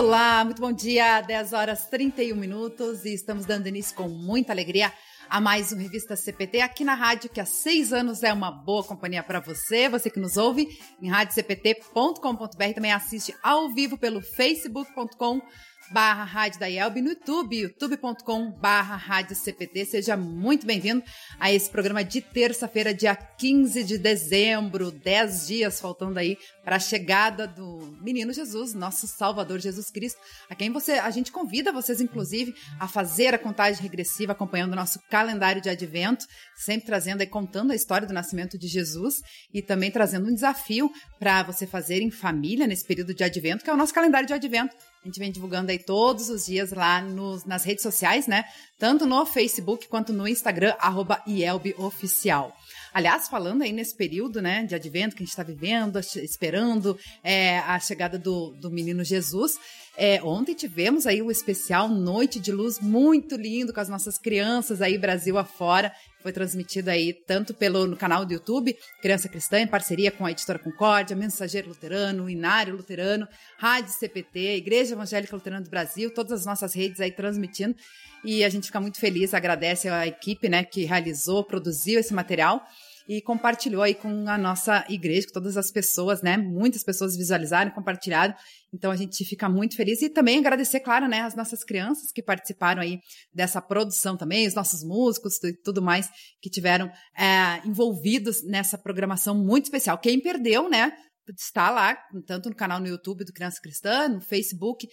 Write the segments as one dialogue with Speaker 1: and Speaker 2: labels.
Speaker 1: Olá, muito bom dia, 10 horas 31 minutos e estamos dando início com muita alegria a mais um Revista CPT aqui na rádio, que há 6 anos é uma boa companhia para você, você que nos ouve em radiocpt.com.br, também assiste ao vivo pelo facebook.com/Rádio da IELB, no YouTube, youtube.com/Rádio CPT. Seja muito bem-vindo a esse programa de terça-feira, dia 15 de dezembro, 10 dias faltando aí para a chegada do menino Jesus, nosso Salvador Jesus Cristo, a quem a gente convida vocês, inclusive, a fazer a contagem regressiva, acompanhando o nosso calendário de advento, sempre trazendo e contando a história do nascimento de Jesus e também trazendo um desafio para você fazer em família nesse período de advento, que é o nosso calendário de advento. A gente vem divulgando aí todos os dias lá nas redes sociais, né? Tanto no Facebook quanto no Instagram, @IELBOficial. Aliás, falando aí nesse período, né, de advento que a gente está vivendo, esperando a chegada do menino Jesus, ontem tivemos aí o especial Noite de Luz, muito lindo, com as nossas crianças aí Brasil afora. Foi transmitido aí tanto no canal do YouTube, Criança Cristã, em parceria com a Editora Concórdia, Mensageiro Luterano, Inário Luterano, Rádio CPT, Igreja Evangélica Luterana do Brasil, todas as nossas redes aí transmitindo. E a gente fica muito feliz, agradece a equipe, né, que realizou, produziu esse material e compartilhou aí com a nossa igreja, com todas as pessoas, né? Muitas pessoas visualizaram, compartilharam. Então a gente fica muito feliz e também agradecer, claro, né, as nossas crianças que participaram aí dessa produção também, os nossos músicos e tudo mais que tiveram envolvidos nessa programação muito especial. Quem perdeu, né, está lá, tanto no canal no YouTube do Criança Cristã, no Facebook,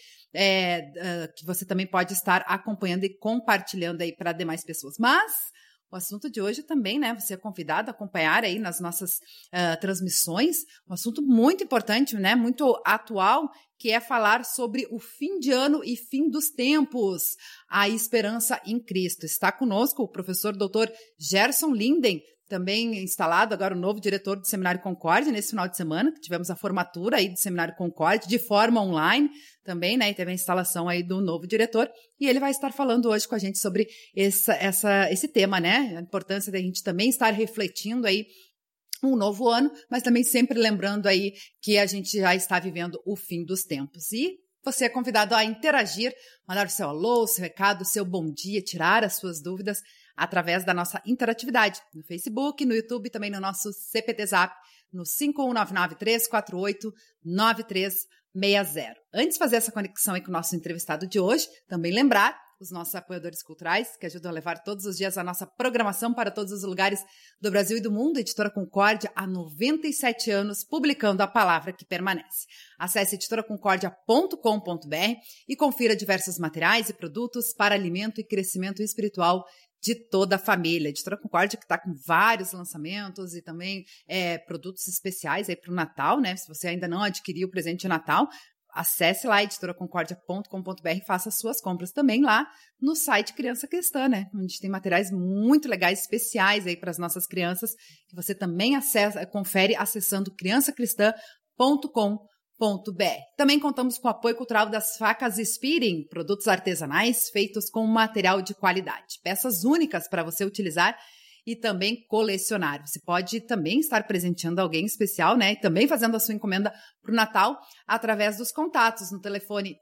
Speaker 1: que você também pode estar acompanhando e compartilhando aí para demais pessoas. Mas o assunto de hoje também, né, você é convidado a acompanhar aí nas nossas transmissões, um assunto muito importante, né, muito atual, que é falar sobre o fim de ano e fim dos tempos, a esperança em Cristo. Está conosco o professor Dr. Gerson Linden, também instalado agora o novo diretor do Seminário Concórdia nesse final de semana, que tivemos a formatura aí do Seminário Concórdia de forma online também, né, e teve a instalação aí do novo diretor, e ele vai estar falando hoje com a gente sobre esse tema, né, a importância da gente também estar refletindo aí um novo ano, mas também sempre lembrando aí que a gente já está vivendo o fim dos tempos. E você é convidado a interagir, mandar o seu alô, o seu recado, o seu bom dia, tirar as suas dúvidas através da nossa interatividade no Facebook, no YouTube, também no nosso CPT Zap, no 51993489360. Antes de fazer essa conexão aí com o nosso entrevistado de hoje, também lembrar os nossos apoiadores culturais, que ajudam a levar todos os dias a nossa programação para todos os lugares do Brasil e do mundo. A Editora Concórdia, há 97 anos, publicando a palavra que permanece. Acesse editoraconcordia.com.br e confira diversos materiais e produtos para alimento e crescimento espiritual de toda a família. A Editora Concórdia, que está com vários lançamentos e também produtos especiais aí para o Natal, né? Se você ainda não adquiriu o presente de Natal, acesse lá editoraconcordia.com.br e faça as suas compras também lá no site Criança Cristã, né? Onde a gente tem materiais muito legais, especiais aí para as nossas crianças, que você também confere acessando criançacristã.com.br. Também contamos com o apoio cultural das Facas Speeding, produtos artesanais feitos com material de qualidade, peças únicas para você utilizar e também colecionar. Você pode também estar presenteando alguém especial, né? E também fazendo a sua encomenda para o Natal através dos contatos no telefone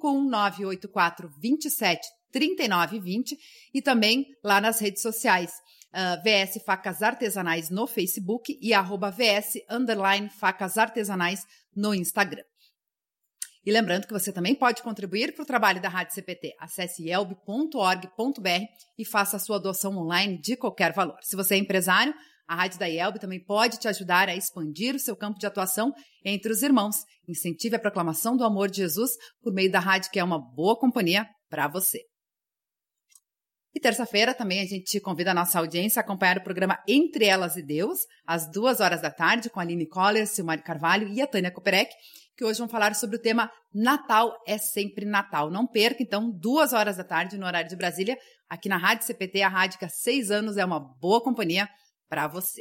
Speaker 1: 51984273920 e também lá nas redes sociais. VS Facas Artesanais no Facebook e @VS_Facas Artesanais no Instagram. E lembrando que você também pode contribuir para o trabalho da Rádio CPT. Acesse ielb.org.br e faça a sua doação online de qualquer valor. Se você é empresário, a Rádio da IELB também pode te ajudar a expandir o seu campo de atuação entre os irmãos. Incentive a proclamação do amor de Jesus por meio da rádio, que é uma boa companhia para você. E terça-feira também a gente convida a nossa audiência a acompanhar o programa Entre Elas e Deus, às 14h, com a Aline Coller, Silmari Carvalho e a Tânia Koperek, que hoje vão falar sobre o tema Natal é sempre Natal. Não perca, então, 14h no horário de Brasília, aqui na Rádio CPT, a rádio que há 6 anos é uma boa companhia para você.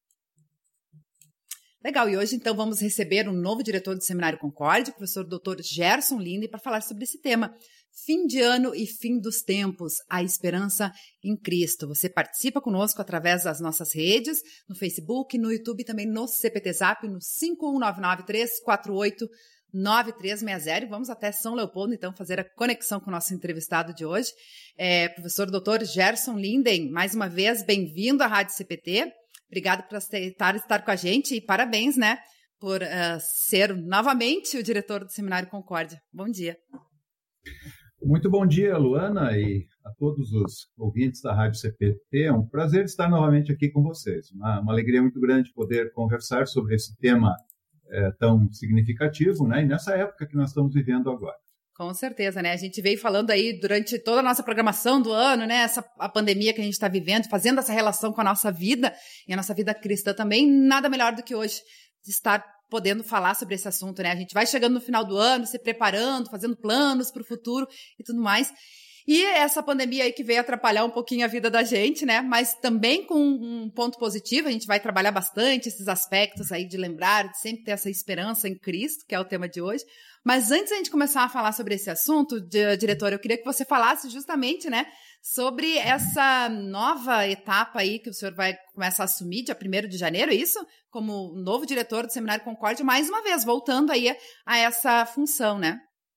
Speaker 1: Legal, e hoje então vamos receber um novo diretor do Seminário Concórdia, o professor Dr. Gerson Linden, para falar sobre esse tema. Fim de ano e fim dos tempos, a esperança em Cristo. Você participa conosco através das nossas redes, no Facebook, no YouTube, também no CPT Zap, no 9360. Vamos até São Leopoldo, então, fazer a conexão com o nosso entrevistado de hoje. Professor Dr. Gerson Linden, mais uma vez, bem-vindo à Rádio CPT. Obrigado por aceitar estar com a gente e parabéns, né, por ser novamente o diretor do Seminário Concórdia. Bom dia.
Speaker 2: Muito bom dia, Luana, e a todos os ouvintes da Rádio CPT. É um prazer estar novamente aqui com vocês. Uma alegria muito grande poder conversar sobre esse tema tão significativo, né? E nessa época que nós estamos vivendo agora.
Speaker 1: Com certeza, né? A gente veio falando aí durante toda a nossa programação do ano, né? A pandemia que a gente está vivendo, fazendo essa relação com a nossa vida e a nossa vida cristã também. Nada melhor do que hoje de estar podendo falar sobre esse assunto, né? A gente vai chegando no final do ano, se preparando, fazendo planos para o futuro e tudo mais. E essa pandemia aí que veio atrapalhar um pouquinho a vida da gente, né? Mas também com um ponto positivo, a gente vai trabalhar bastante esses aspectos aí de lembrar, de sempre ter essa esperança em Cristo, que é o tema de hoje. Mas antes de a gente começar a falar sobre esse assunto, diretor, eu queria que você falasse justamente, né, sobre essa nova etapa aí que o senhor vai começar a assumir, dia 1º de janeiro, é isso? Como novo diretor do Seminário Concórdia, mais uma vez, voltando aí a essa função, né?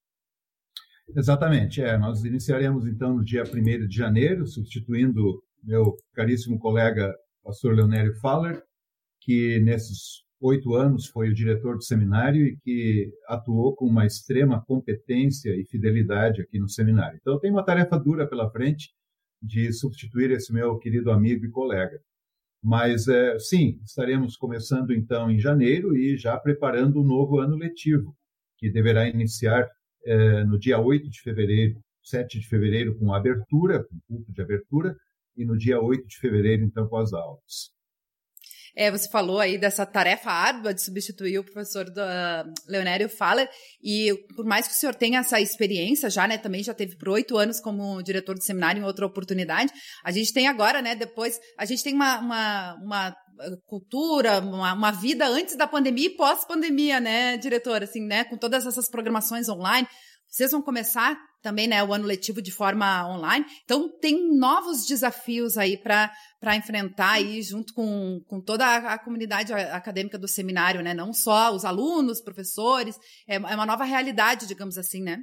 Speaker 2: Exatamente, nós iniciaremos então no dia 1º de janeiro, substituindo meu caríssimo colega, pastor Leonério Faller, que nesses 8 anos foi o diretor do seminário e que atuou com uma extrema competência e fidelidade aqui no seminário. Então, eu tenho uma tarefa dura pela frente de substituir esse meu querido amigo e colega. Mas, sim, estaremos começando então em janeiro e já preparando o novo ano letivo, que deverá iniciar no dia 8 de fevereiro, 7 de fevereiro, com abertura, com culto de abertura, e no dia 8 de fevereiro, então, com as aulas.
Speaker 1: Você falou aí dessa tarefa árdua de substituir o professor Leonério Faller, e por mais que o senhor tenha essa experiência já, né, também já teve por 8 anos como diretor do seminário em outra oportunidade, a gente tem agora, né, depois, a gente tem uma cultura, uma vida antes da pandemia e pós-pandemia, né, diretor, assim, né, com todas essas programações online. Vocês vão começar também, né, o ano letivo de forma online. Então, tem novos desafios aí para enfrentar aí junto com toda a comunidade acadêmica do seminário, né? Não só os alunos, professores, é uma nova realidade, digamos assim, né?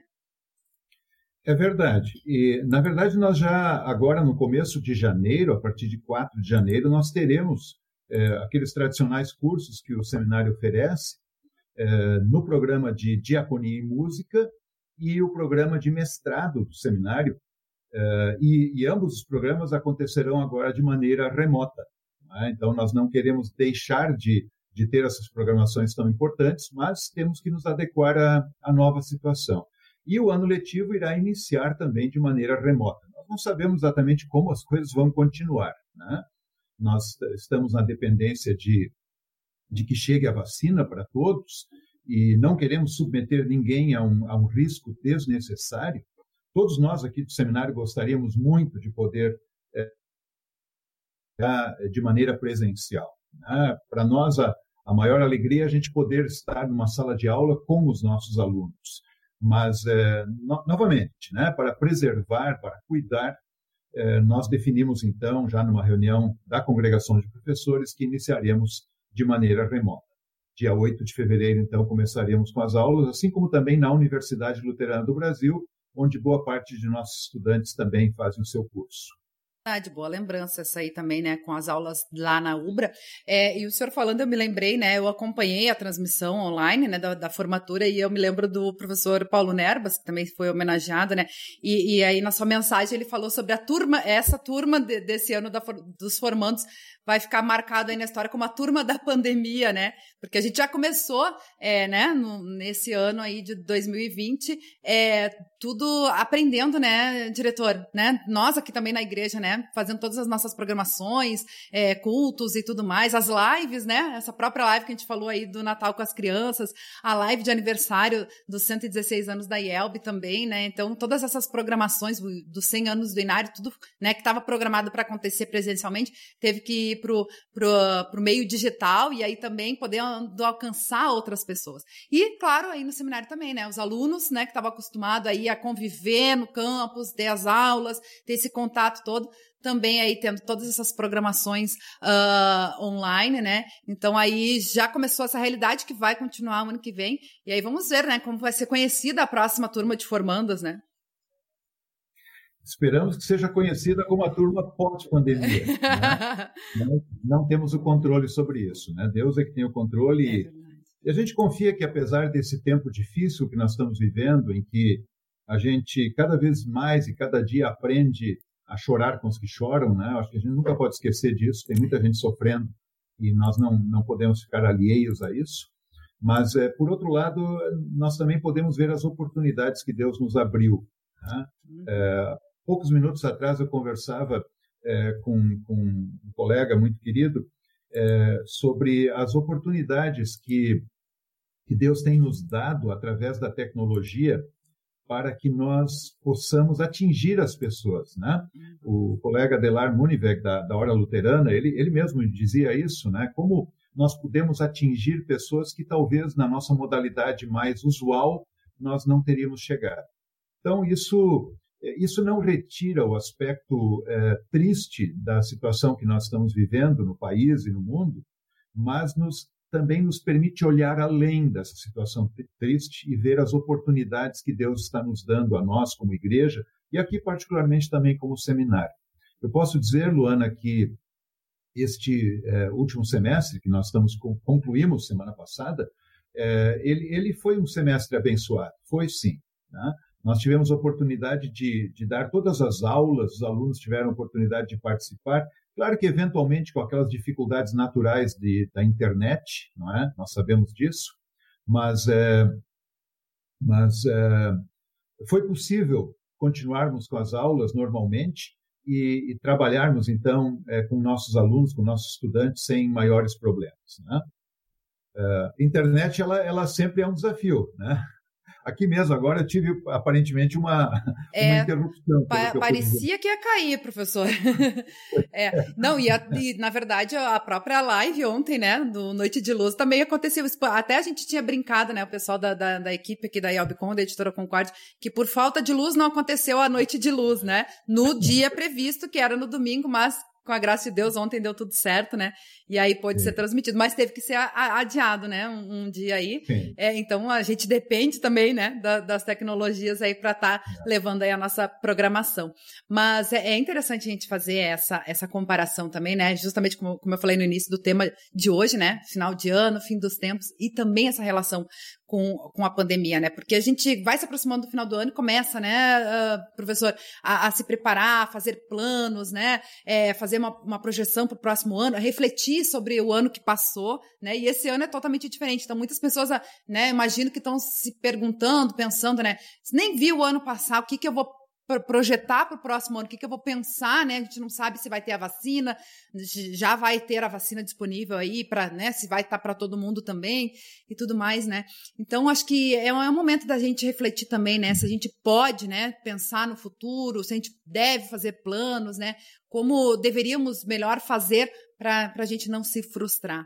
Speaker 2: É verdade. E, na verdade, nós já, agora no começo de janeiro, a partir de 4 de janeiro, nós teremos aqueles tradicionais cursos que o seminário oferece no programa de diaconia e música e o programa de mestrado do seminário, e ambos os programas acontecerão agora de maneira remota, né? Então, nós não queremos deixar de ter essas programações tão importantes, mas temos que nos adequar à nova situação. E o ano letivo irá iniciar também de maneira remota. Nós não sabemos exatamente como as coisas vão continuar, né? Nós estamos na dependência de que chegue a vacina para todos, e não queremos submeter ninguém a um risco desnecessário. Todos nós aqui do seminário gostaríamos muito de poder de maneira presencial, né? Para nós, a maior alegria é a gente poder estar numa sala de aula com os nossos alunos. Mas, novamente, né, para preservar, para cuidar, nós definimos, então, já numa reunião da congregação de professores, que iniciaremos de maneira remota. Dia 8 de fevereiro, então, começaremos com as aulas, assim como também na Universidade Luterana do Brasil, onde boa parte de nossos estudantes também fazem o seu curso.
Speaker 1: De boa lembrança essa aí também, né, com as aulas lá na UBRA. E o senhor falando, eu me lembrei, né, eu acompanhei a transmissão online, né, da formatura, e eu me lembro do professor Paulo Nerbas, que também foi homenageado, né, e aí na sua mensagem ele falou sobre essa turma desse ano dos formandos vai ficar marcado aí na história como a turma da pandemia, né, porque a gente já começou, né, nesse ano aí de 2020, tudo aprendendo, né, diretor, né, nós aqui também na igreja, né, fazendo todas as nossas programações, cultos e tudo mais, as lives, né, essa própria live que a gente falou aí do Natal com as crianças, a live de aniversário dos 116 anos da IELB também, né, então todas essas programações dos 100 anos do Inário, tudo, né, que estava programado para acontecer presencialmente, teve que ir pro meio digital e aí também poder alcançar outras pessoas. E, claro, aí no seminário também, né, os alunos, né, que estavam acostumados aí a conviver no campus, ter as aulas, ter esse contato todo, também aí tendo todas essas programações online, né? Então aí já começou essa realidade que vai continuar o ano que vem. E aí vamos ver, né, como vai ser conhecida a próxima turma de formandas, né?
Speaker 2: Esperamos que seja conhecida como a turma pós-pandemia. Né? Não temos o controle sobre isso. Né? Deus é que tem o controle. E a gente confia que, apesar desse tempo difícil que nós estamos vivendo, em que a gente cada vez mais e cada dia aprende a chorar com os que choram, né? Acho que a gente nunca pode esquecer disso. Tem muita gente sofrendo e nós não podemos ficar alheios a isso. Mas, por outro lado, nós também podemos ver as oportunidades que Deus nos abriu. Né? Poucos minutos atrás eu conversava com um colega muito querido sobre as oportunidades que Deus tem nos dado através da tecnologia para que nós possamos atingir as pessoas. Né? O colega Adelar Munivec, da Hora Luterana, ele mesmo dizia isso, né? Como nós podemos atingir pessoas que talvez na nossa modalidade mais usual nós não teríamos chegado. Então, isso não retira o aspecto triste da situação que nós estamos vivendo no país e no mundo, mas também nos permite olhar além dessa situação triste e ver as oportunidades que Deus está nos dando a nós como igreja e aqui particularmente também como seminário. Eu posso dizer, Luana, que este último semestre que nós concluímos semana passada, ele foi um semestre abençoado, foi sim, né? Nós tivemos a oportunidade de dar todas as aulas, os alunos tiveram a oportunidade de participar. Claro que, eventualmente, com aquelas dificuldades naturais da internet, não é? Nós sabemos disso, mas foi possível continuarmos com as aulas normalmente e trabalharmos, então, com nossos alunos, com nossos estudantes, sem maiores problemas. Né? Internet, ela sempre é um desafio, né? Aqui mesmo, agora eu tive aparentemente uma interrupção.
Speaker 1: Parecia que ia cair, professor. Não, e na verdade a própria live ontem, né, do Noite de Luz, também aconteceu. Até a gente tinha brincado, né, o pessoal da equipe aqui da Iobcom, da Editora Concórdia, que por falta de luz não aconteceu a Noite de Luz, né, no dia previsto, que era no domingo, mas com a graça de Deus, ontem deu tudo certo, né? E aí pôde ser transmitido, mas teve que ser adiado, né? Um dia aí. Então, a gente depende também, né? Das tecnologias aí para estar levando aí a nossa programação. Mas é interessante a gente fazer essa comparação também, né? Justamente como eu falei no início do tema de hoje, né? Final de ano, fim dos tempos, e também essa relação com a pandemia, né? Porque a gente vai se aproximando do final do ano e começa, né, professor, a se preparar, a fazer planos, né? Fazer uma projeção para o próximo ano, a refletir sobre o ano que passou, né? E esse ano é totalmente diferente. Então, muitas pessoas, né, imagino que estão se perguntando, pensando, né? Nem vi o ano passar, o que eu vou projetar para o próximo ano, o que eu vou pensar, né? A gente não sabe se vai ter a vacina, já vai ter a vacina disponível aí, né? Se vai estar para todo mundo também e tudo mais, né? Então, acho que é um momento da gente refletir também, né? Se a gente pode, né, pensar no futuro, se a gente deve fazer planos, né? Como deveríamos melhor fazer para a gente não se frustrar.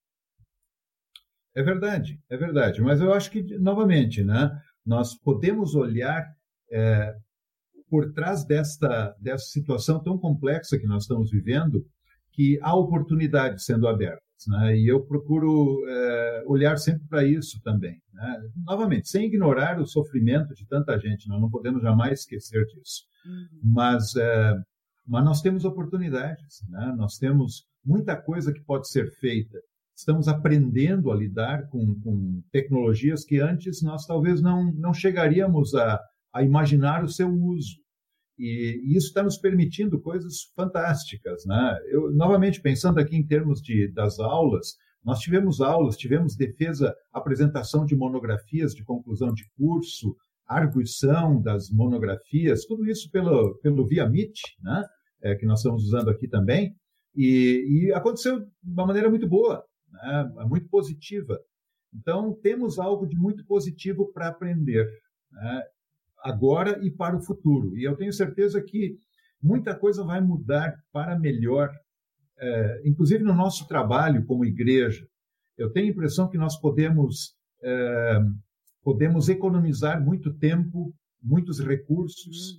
Speaker 2: É verdade. Mas eu acho que, novamente, né? Nós podemos olhar por trás dessa situação tão complexa que nós estamos vivendo, que há oportunidades sendo abertas, né? E eu procuro olhar sempre para isso também, né? Novamente, sem ignorar o sofrimento de tanta gente, nós não podemos jamais esquecer disso. Mas nós temos oportunidades, né? Nós temos muita coisa que pode ser feita. Estamos aprendendo a lidar com tecnologias que antes nós talvez não chegaríamos a imaginar o seu uso. E isso está nos permitindo coisas fantásticas, né? Eu, novamente, pensando aqui em termos das aulas, nós tivemos defesa, apresentação de monografias de conclusão de curso, arguição das monografias, tudo isso pelo Via Meet, né? Que nós estamos usando aqui também, e aconteceu de uma maneira muito boa, né? Muito positiva. Então, temos algo de muito positivo para aprender, né? Agora e para o futuro. E eu tenho certeza que muita coisa vai mudar para melhor, inclusive no nosso trabalho como igreja. Eu tenho a impressão que nós podemos economizar muito tempo, muitos recursos,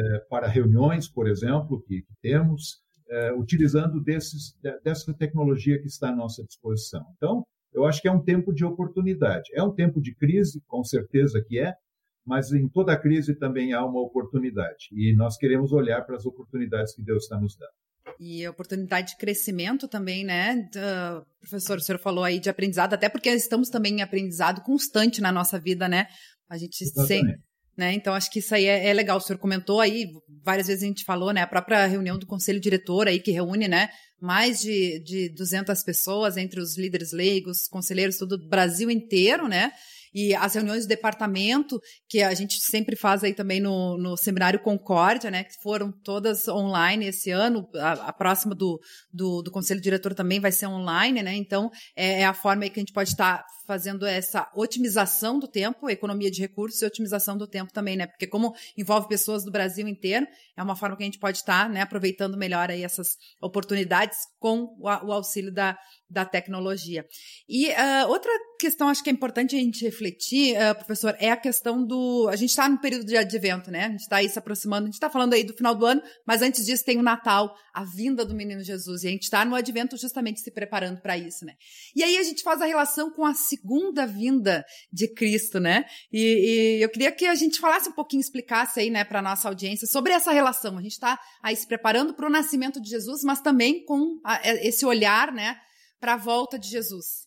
Speaker 2: para reuniões, por exemplo, que temos, utilizando dessa tecnologia que está à nossa disposição. Então, eu acho que é um tempo de oportunidade. É um tempo de crise, com certeza que é, mas em toda crise também há uma oportunidade. E nós queremos olhar para as oportunidades que Deus está nos dando.
Speaker 1: E oportunidade de crescimento também, né? Professor, o senhor falou aí de aprendizado, até porque estamos também em aprendizado constante na nossa vida, né? A gente sempre, né? Então, acho que isso aí é legal. O senhor comentou aí, várias vezes a gente falou, né? A própria reunião do Conselho Diretor aí, que reúne, né? Mais de 200 pessoas, entre os líderes leigos, conselheiros, tudo do Brasil inteiro, né? E as reuniões de departamento, que a gente sempre faz aí também no Seminário Concórdia, né, que foram todas online esse ano, a próxima do Conselho Diretor também vai ser online, né, então é a forma aí que a gente pode estar fazendo essa otimização do tempo, economia de recursos e otimização do tempo também, né, porque como envolve pessoas do Brasil inteiro, é uma forma que a gente pode estar, né, aproveitando melhor aí essas oportunidades com o auxílio da tecnologia. E outra questão, acho que é importante a gente refletir, professor, é a questão a gente está no período de advento, né? A gente está aí se aproximando, a gente está falando aí do final do ano, mas antes disso tem o Natal, a vinda do menino Jesus, e a gente está no advento justamente se preparando para isso, né? E aí a gente faz a relação com a segunda vinda de Cristo, né? E eu queria que a gente falasse um pouquinho, explicasse aí, né, para a nossa audiência sobre essa relação. A gente está aí se preparando para o nascimento de Jesus, mas também com esse olhar, né, para a volta de Jesus.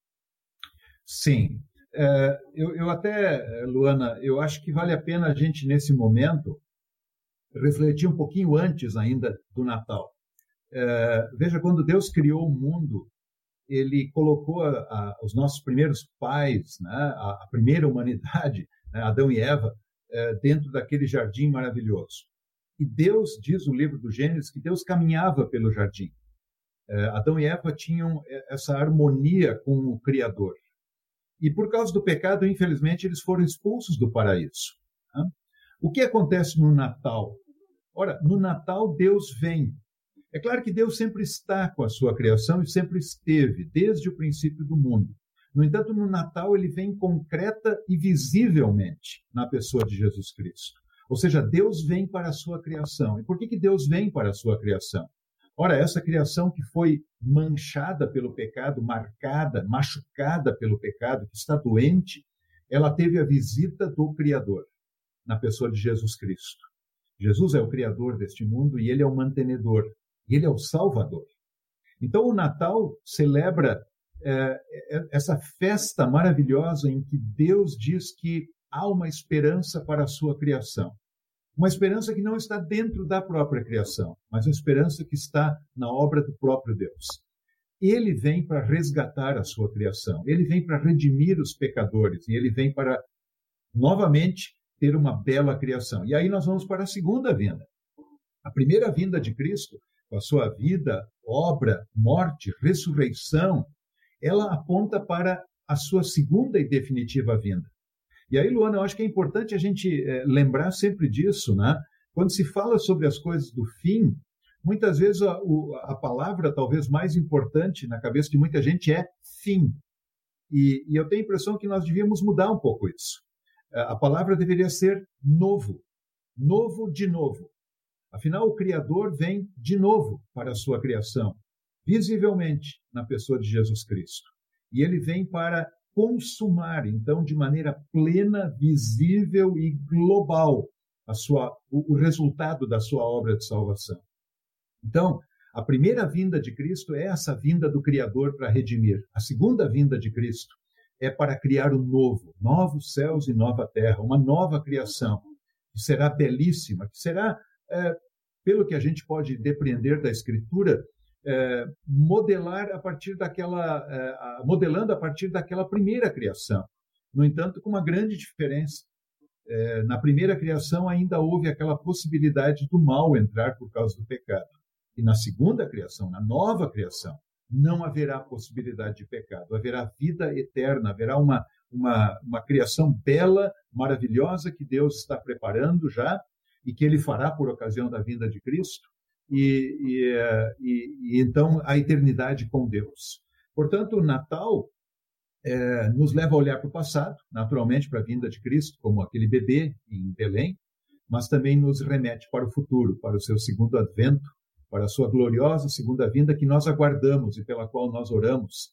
Speaker 2: Sim. Eu até, Luana, eu acho que vale a pena a gente, nesse momento, refletir um pouquinho antes ainda do Natal. Veja, quando Deus criou o mundo, ele colocou os nossos primeiros pais, né, a primeira humanidade, né, Adão e Eva, dentro daquele jardim maravilhoso. E Deus, diz o livro do Gênesis, que Deus caminhava pelo jardim. Adão e Eva tinham essa harmonia com o Criador. E por causa do pecado, infelizmente, eles foram expulsos do paraíso. Né? O que acontece no Natal? Ora, no Natal Deus vem. É claro que Deus sempre está com a sua criação e sempre esteve, desde o princípio do mundo. No entanto, no Natal ele vem concreta e visivelmente na pessoa de Jesus Cristo. Ou seja, Deus vem para a sua criação. E por que Deus vem para a sua criação? Ora, essa criação que foi manchada pelo pecado, marcada, machucada pelo pecado, que está doente, ela teve a visita do Criador, na pessoa de Jesus Cristo. Jesus é o Criador deste mundo e ele é o mantenedor, e ele é o Salvador. Então, o Natal celebra essa festa maravilhosa em que Deus diz que há uma esperança para a sua criação. Uma esperança que não está dentro da própria criação, mas uma esperança que está na obra do próprio Deus. Ele vem para resgatar a sua criação, ele vem para redimir os pecadores, e ele vem para, novamente, ter uma bela criação. E aí nós vamos para a segunda vinda. A primeira vinda de Cristo, com a sua vida, obra, morte, ressurreição, ela aponta para a sua segunda e definitiva vinda. E aí, Luana, eu acho que é importante a gente lembrar sempre disso, né? Quando se fala sobre as coisas do fim, muitas vezes a palavra talvez mais importante na cabeça de muita gente é fim. E eu tenho a impressão que nós devíamos mudar um pouco isso. A palavra deveria ser novo, novo de novo. Afinal, o Criador vem de novo para a sua criação, visivelmente na pessoa de Jesus Cristo. E ele vem para consumar, então, de maneira plena, visível e global o resultado da sua obra de salvação. Então, a primeira vinda de Cristo é essa vinda do Criador para redimir. A segunda vinda de Cristo é para criar o novo, novos céus e nova terra, uma nova criação, que será belíssima, que será, pelo que a gente pode depreender da Escritura, modelando a partir daquela primeira criação. No entanto, com uma grande diferença. Na primeira criação ainda houve aquela possibilidade do mal entrar por causa do pecado. E na segunda criação, na nova criação, não haverá possibilidade de pecado. Haverá vida eterna, haverá uma criação bela, maravilhosa que Deus está preparando já e que ele fará por ocasião da vinda de Cristo. E então a eternidade com Deus. Portanto, o Natal nos leva a olhar para o passado, naturalmente para a vinda de Cristo, como aquele bebê em Belém, mas também nos remete para o futuro, para o seu segundo advento, para a sua gloriosa segunda vinda que nós aguardamos e pela qual nós oramos,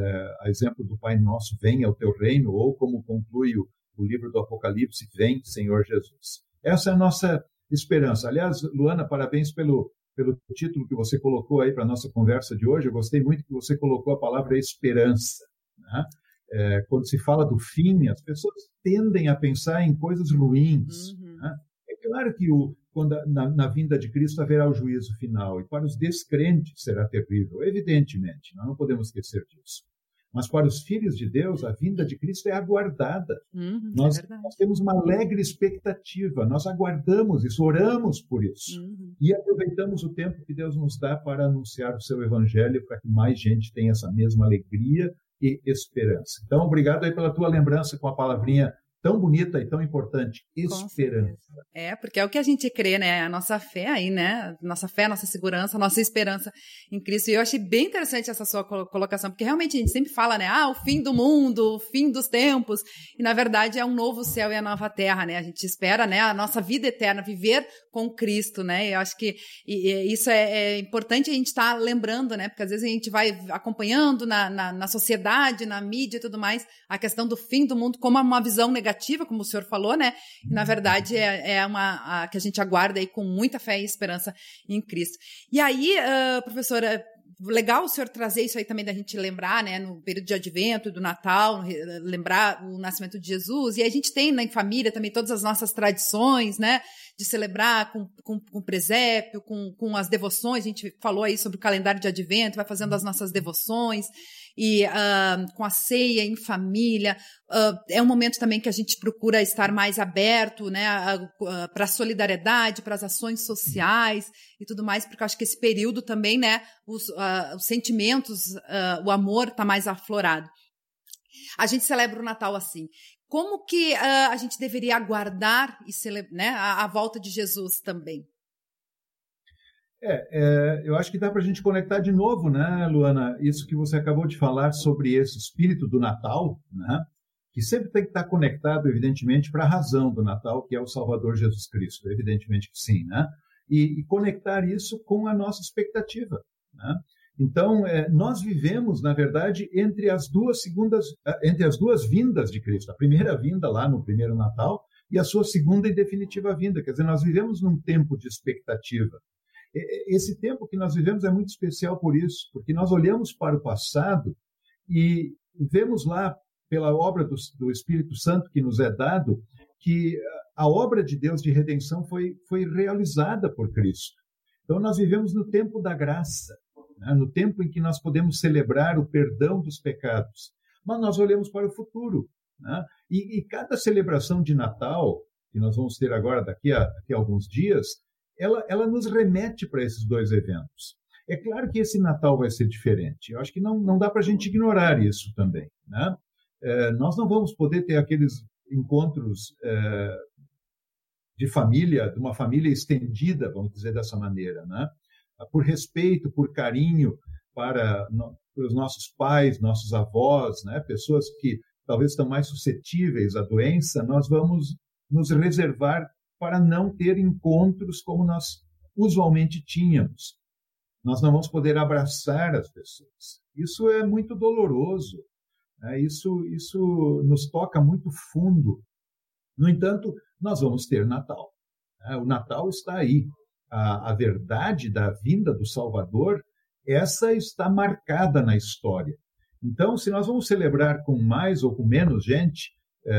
Speaker 2: a exemplo do Pai Nosso, venha o teu reino, ou como conclui o livro do Apocalipse, vem, Senhor Jesus. Essa é a nossa esperança. Aliás, Luana, parabéns pelo título que você colocou aí para a nossa conversa de hoje. Eu gostei muito que você colocou a palavra esperança, né? Quando se fala do fim, as pessoas tendem a pensar em coisas ruins. Né? É claro que quando na vinda de Cristo haverá o juízo final, e para os descrentes será terrível, evidentemente, nós não podemos esquecer disso. Mas para os filhos de Deus, a vinda de Cristo é aguardada. Nós temos uma alegre expectativa, nós aguardamos isso, oramos por isso. E aproveitamos o tempo que Deus nos dá para anunciar o seu evangelho, para que mais gente tenha essa mesma alegria e esperança. Então, obrigado aí pela tua lembrança com a palavrinha tão bonita e tão importante, esperança.
Speaker 1: Porque é o que a gente crê, né? A nossa fé aí, né? Nossa fé, nossa segurança, nossa esperança em Cristo. E eu achei bem interessante essa sua colocação, porque realmente a gente sempre fala, né? O fim do mundo, o fim dos tempos. E, na verdade, é um novo céu e a nova terra, né? A gente espera, né? A nossa vida eterna, viver com Cristo, né? E eu acho que isso é importante a gente estar lembrando, né? Porque às vezes a gente vai acompanhando na sociedade, na mídia e tudo mais, a questão do fim do mundo como uma visão negativa, como o senhor falou, né? E, na verdade, é uma que a gente aguarda aí com muita fé e esperança em Cristo. E aí, professora, legal o senhor trazer isso aí também da gente lembrar, né? No período de Advento, do Natal, lembrar o nascimento de Jesus. E a gente tem em família também todas as nossas tradições, né? De celebrar com presépio, com as devoções. A gente falou aí sobre o calendário de Advento, vai fazendo as nossas devoções. E com a ceia em família, é um momento também que a gente procura estar mais aberto, né, para a solidariedade, para as ações sociais e tudo mais, porque eu acho que esse período também, né, os sentimentos, o amor está mais aflorado. A gente celebra o Natal assim. Como que a gente deveria aguardar e celebrar, né, a volta de Jesus também?
Speaker 2: Eu acho que dá para a gente conectar de novo, né, Luana, isso que você acabou de falar sobre esse espírito do Natal, né, que sempre tem que estar conectado, evidentemente, para a razão do Natal, que é o Salvador Jesus Cristo, evidentemente que sim, né, e conectar isso com a nossa expectativa, né. Então, nós vivemos, na verdade, entre as duas vindas de Cristo, a primeira vinda lá no primeiro Natal e a sua segunda e definitiva vinda, quer dizer, nós vivemos num tempo de expectativa. Esse tempo que nós vivemos é muito especial por isso, porque nós olhamos para o passado e vemos lá, pela obra do Espírito Santo que nos é dado, que a obra de Deus de redenção foi realizada por Cristo. Então, nós vivemos no tempo da graça, né? No tempo em que nós podemos celebrar o perdão dos pecados. Mas nós olhamos para o futuro, né? E cada celebração de Natal, que nós vamos ter agora daqui a alguns dias, ela nos remete para esses dois eventos. É claro que esse Natal vai ser diferente. Eu acho que não dá para a gente ignorar isso também, né? Nós não vamos poder ter aqueles encontros de família, de uma família estendida, vamos dizer dessa maneira, né? Por respeito, por carinho para os nossos pais, nossos avós, né? Pessoas que talvez estão mais suscetíveis à doença, nós vamos nos reservar para não ter encontros como nós usualmente tínhamos. Nós não vamos poder abraçar as pessoas. Isso é muito doloroso, né? Isso nos toca muito fundo. No entanto, nós vamos ter Natal, né? O Natal está aí. A verdade da vinda do Salvador, essa está marcada na história. Então, se nós vamos celebrar com mais ou com menos gente,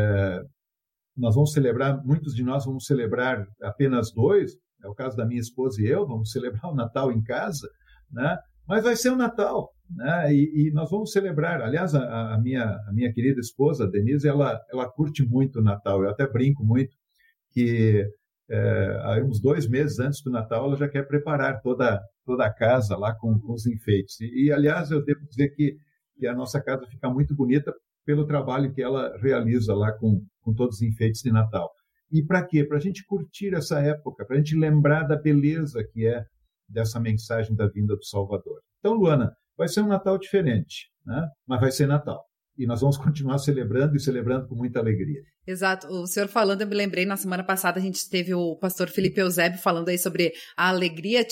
Speaker 2: nós vamos celebrar, muitos de nós vamos celebrar apenas dois, é o caso da minha esposa e eu, vamos celebrar o Natal em casa, né? Mas vai ser o Natal, né? E nós vamos celebrar, aliás, a minha querida esposa, a Denise, ela curte muito o Natal, eu até brinco muito que uns 2 meses antes do Natal ela já quer preparar toda a casa lá com os enfeites, e aliás, eu devo dizer que a nossa casa fica muito bonita pelo trabalho que ela realiza lá com todos os enfeites de Natal. E para quê? Para a gente curtir essa época, para a gente lembrar da beleza que é dessa mensagem da vinda do Salvador. Então, Luana, vai ser um Natal diferente, né? Mas vai ser Natal. E nós vamos continuar celebrando e celebrando com muita alegria.
Speaker 1: Exato. O senhor falando, eu me lembrei, na semana passada a gente teve o pastor Felipe Eusébio falando aí sobre a alegria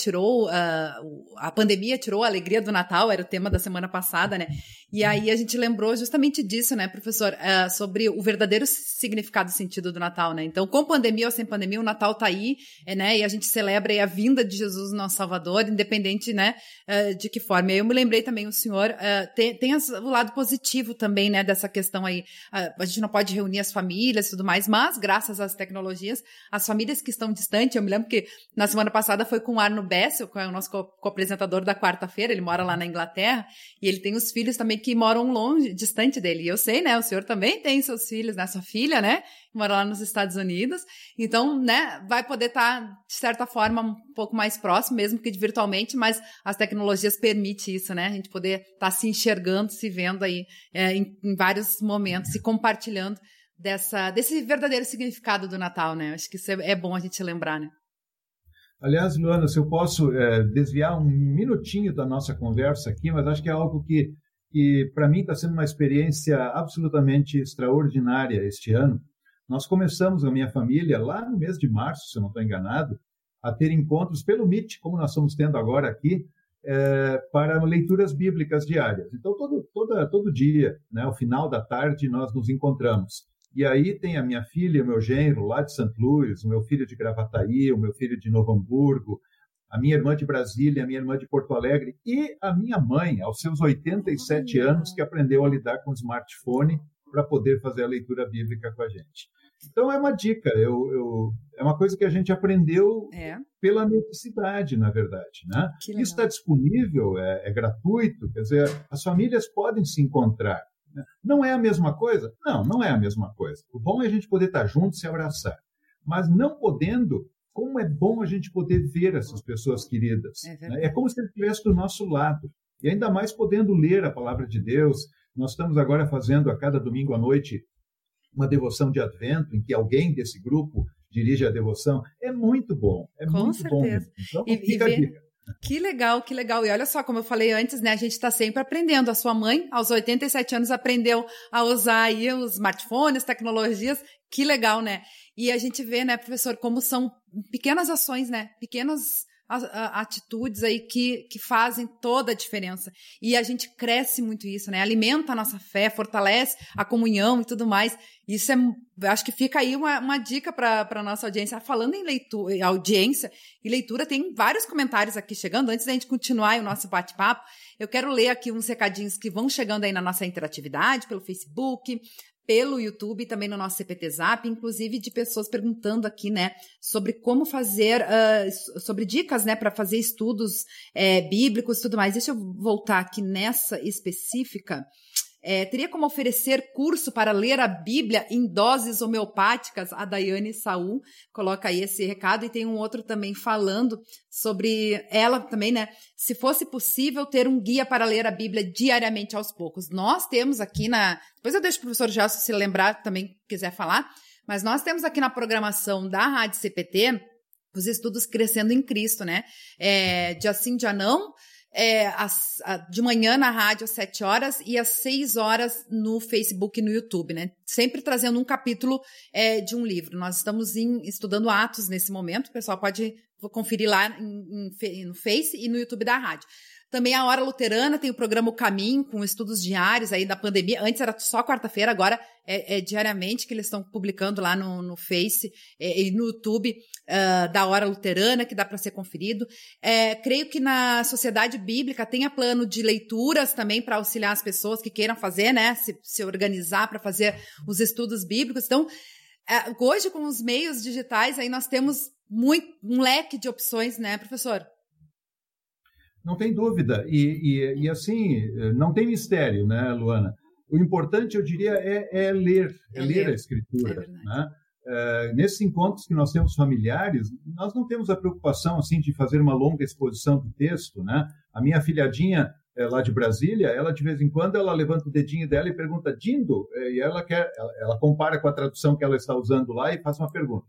Speaker 1: a pandemia tirou a alegria do Natal, era o tema da semana passada, né? E aí a gente lembrou justamente disso, né, professor, sobre o verdadeiro significado e sentido do Natal, né? Então, com pandemia ou sem pandemia, o Natal tá aí, né? E a gente celebra aí a vinda de Jesus, nosso Salvador, independente, né, de que forma. E aí eu me lembrei também, o senhor tem o lado positivo também, né, dessa questão aí. A gente não pode reunir as famílias e tudo mais, mas graças às tecnologias, as famílias que estão distantes, eu me lembro que na semana passada foi com o Arno Bessel, que é o nosso co-apresentador da quarta-feira, ele mora lá na Inglaterra, e ele tem os filhos também que moram longe, distante dele, e eu sei, né, o senhor também tem seus filhos, né, sua filha, né, que mora lá nos Estados Unidos, então, né, vai poder estar, de certa forma, um pouco mais próximo, mesmo que virtualmente, mas as tecnologias permitem isso, né, a gente poder estar se enxergando, se vendo aí em vários momentos e compartilhando desse verdadeiro significado do Natal, né? Acho que isso é bom a gente lembrar, né?
Speaker 2: Aliás, Luana, se eu posso desviar um minutinho da nossa conversa aqui, mas acho que é algo que para mim está sendo uma experiência absolutamente extraordinária este ano. Nós começamos, a minha família, lá no mês de março, se eu não estou enganado, a ter encontros pelo Meet, como nós estamos tendo agora aqui, para leituras bíblicas diárias. Então, todo dia, né, ao final da tarde, nós nos encontramos. E aí tem a minha filha, o meu genro lá de St. Louis, o meu filho de Gravataí, o meu filho de Novo Hamburgo, a minha irmã de Brasília, a minha irmã de Porto Alegre e a minha mãe, aos seus 87 anos, que aprendeu a lidar com o smartphone para poder fazer a leitura bíblica com a gente. Então, é uma dica, é uma coisa que a gente aprendeu pela necessidade, na verdade, né? Isso está disponível, é gratuito, quer dizer, as famílias podem se encontrar. Não é a mesma coisa? Não é a mesma coisa. O bom é a gente poder estar junto, se abraçar. Mas não podendo, como é bom a gente poder ver essas pessoas queridas. É como se ele estivesse do nosso lado. E ainda mais podendo ler a palavra de Deus. Nós estamos agora fazendo a cada domingo à noite uma devoção de Advento, em que alguém desse grupo dirige a devoção. É muito bom.
Speaker 1: Com certeza.
Speaker 2: Bom. Então, fica a dica.
Speaker 1: Que legal, que legal. E olha só, como eu falei antes, né, a gente está sempre aprendendo. A sua mãe, aos 87 anos, aprendeu a usar aí os smartphones, tecnologias. Que legal, né? E a gente vê, né, professor, como são pequenas ações, né? Pequenas atitudes aí que fazem toda a diferença. E a gente cresce muito isso, né? Alimenta a nossa fé, fortalece a comunhão e tudo mais. Isso acho que fica aí uma dica para a nossa audiência. Falando em leitura, audiência e leitura, tem vários comentários aqui chegando. Antes da gente continuar o nosso bate-papo, eu quero ler aqui uns recadinhos que vão chegando aí na nossa interatividade, pelo Facebook, pelo YouTube, também no nosso CPT Zap, inclusive de pessoas perguntando aqui, né, sobre como fazer, sobre dicas, né, para fazer estudos bíblicos e tudo mais. Deixa eu voltar aqui nessa específica. Teria como oferecer curso para ler a Bíblia em doses homeopáticas? A Daiane Saul coloca aí esse recado, e tem um outro também falando sobre ela também, né? Se fosse possível ter um guia para ler a Bíblia diariamente aos poucos. Nós temos aqui depois eu deixo o professor Gelson se lembrar também, quiser falar, mas nós temos aqui na programação da Rádio CPT os estudos Crescendo em Cristo, né? Dia sim, dia não. De manhã na rádio às 7 horas e às 6 horas no Facebook e no YouTube, né? Sempre trazendo um capítulo de um livro. Nós estamos estudando Atos nesse momento, o pessoal pode conferir lá no Face e no YouTube da rádio. Também a Hora Luterana tem o programa O Caminho, com estudos diários aí da pandemia. Antes era só quarta-feira, agora é diariamente que eles estão publicando lá no Face e no YouTube da Hora Luterana, que dá para ser conferido. Creio que na Sociedade Bíblica tenha plano de leituras também para auxiliar as pessoas que queiram fazer, né? Se organizar para fazer os estudos bíblicos. Então, hoje, com os meios digitais, aí nós temos um leque de opções, né, professor?
Speaker 2: Não tem dúvida. E assim, não tem mistério, né, Luana? O importante, eu diria, é ler a Escritura. Né? Nesses encontros que nós temos familiares, nós não temos a preocupação assim, de fazer uma longa exposição do texto. Né? A minha filhadinha, lá de Brasília, ela de vez em quando ela levanta o dedinho dela e pergunta Dindo, e ela compara com a tradução que ela está usando lá e faz uma pergunta.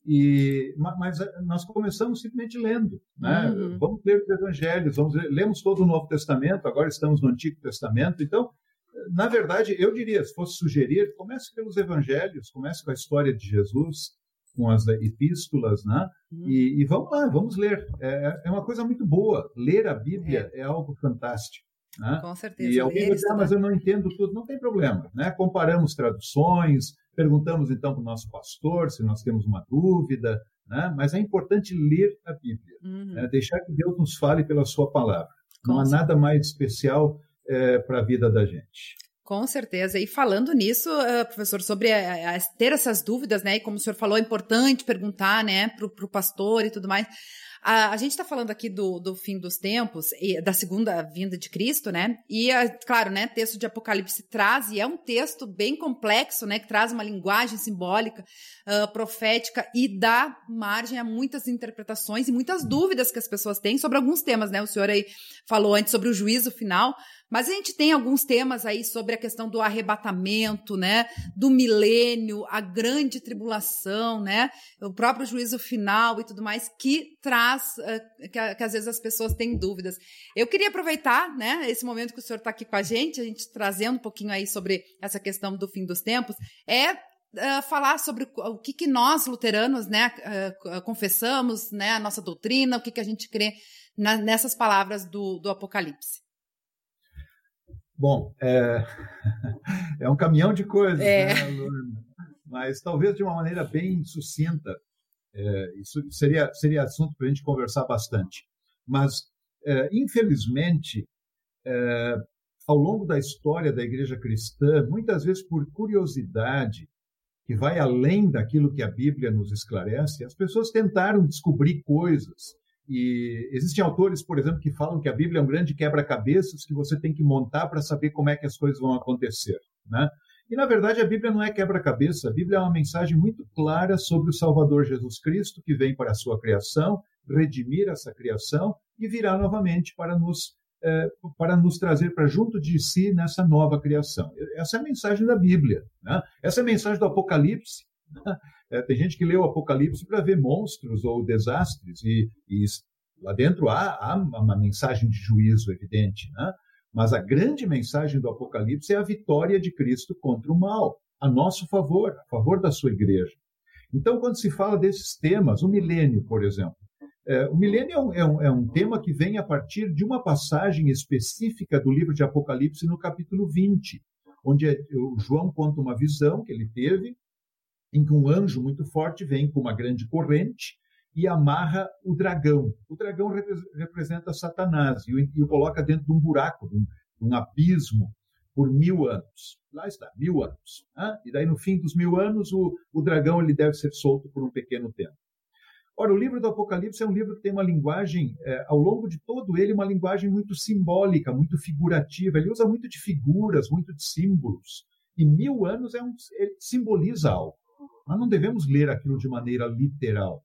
Speaker 2: Mas nós começamos simplesmente lendo, né? Vamos ler os evangelhos, lemos todo o Novo Testamento, agora estamos no Antigo Testamento, então Na verdade, eu diria, se fosse sugerir, comece pelos evangelhos, comece com a história de Jesus, com as epístolas, né? E vamos lá, vamos ler. É uma coisa muito boa. Ler a Bíblia é algo fantástico. Né?
Speaker 1: Com certeza.
Speaker 2: E alguém vai dizer, mas eu não entendo tudo. Não tem problema. Né? Comparamos traduções, perguntamos então para o nosso pastor se nós temos uma dúvida, né? Mas é importante ler a Bíblia, né? Deixar que Deus nos fale pela sua palavra. Não há nada mais especial para a vida da gente.
Speaker 1: Com certeza. E falando nisso, professor, sobre ter essas dúvidas, né? E como o senhor falou, é importante perguntar, né, para o pastor e tudo mais. A gente está falando aqui do fim dos tempos, e da segunda vinda de Cristo, né? E, claro, né, texto de Apocalipse traz, e é um texto bem complexo, né? Que traz uma linguagem simbólica, profética, e dá margem a muitas interpretações e muitas dúvidas que as pessoas têm sobre alguns temas, né? O senhor aí falou antes sobre o juízo final, mas a gente tem alguns temas aí sobre a questão do arrebatamento, né? Do milênio, a grande tribulação, né? O próprio juízo final e tudo mais, que traz que às vezes as pessoas têm dúvidas. Eu queria aproveitar, né, esse momento que o senhor está aqui com a gente trazendo um pouquinho aí sobre essa questão do fim dos tempos, falar sobre o que nós, luteranos, né, confessamos, né, a nossa doutrina, o que a gente crê nessas palavras do Apocalipse.
Speaker 2: Bom, é um caminhão de coisas, né, Lorna? Mas talvez de uma maneira bem sucinta. Isso seria assunto para a gente conversar bastante. Mas, infelizmente, ao longo da história da Igreja Cristã, muitas vezes por curiosidade, que vai além daquilo que a Bíblia nos esclarece, as pessoas tentaram descobrir coisas. E existem autores, por exemplo, que falam que a Bíblia é um grande quebra-cabeças que você tem que montar para saber como é que as coisas vão acontecer, né? E, na verdade, a Bíblia não é quebra-cabeça. A Bíblia é uma mensagem muito clara sobre o Salvador Jesus Cristo, que vem para a sua criação, redimir essa criação e virá novamente para nos trazer para junto de si nessa nova criação. Essa é a mensagem da Bíblia, né? Essa é a mensagem do Apocalipse, né? Tem gente que lê o Apocalipse para ver monstros ou desastres, e lá dentro há uma mensagem de juízo evidente, né? Mas a grande mensagem do Apocalipse é a vitória de Cristo contra o mal, a nosso favor, a favor da sua igreja. Então, quando se fala desses temas, o milênio, por exemplo, o milênio é um tema que vem a partir de uma passagem específica do livro de Apocalipse, no capítulo 20, onde o João conta uma visão que ele teve, em que um anjo muito forte vem com uma grande corrente e amarra o dragão. O dragão representa Satanás e o coloca dentro de um buraco, de um abismo, por 1000 anos. Lá está, 1000 anos. Né? E daí, no fim dos 1000 anos, o dragão ele deve ser solto por um pequeno tempo. Ora, o livro do Apocalipse é um livro que tem uma linguagem, ao longo de todo ele, uma linguagem muito simbólica, muito figurativa. Ele usa muito de figuras, muito de símbolos. E 1000 anos ele simboliza algo. Nós não devemos ler aquilo de maneira literal.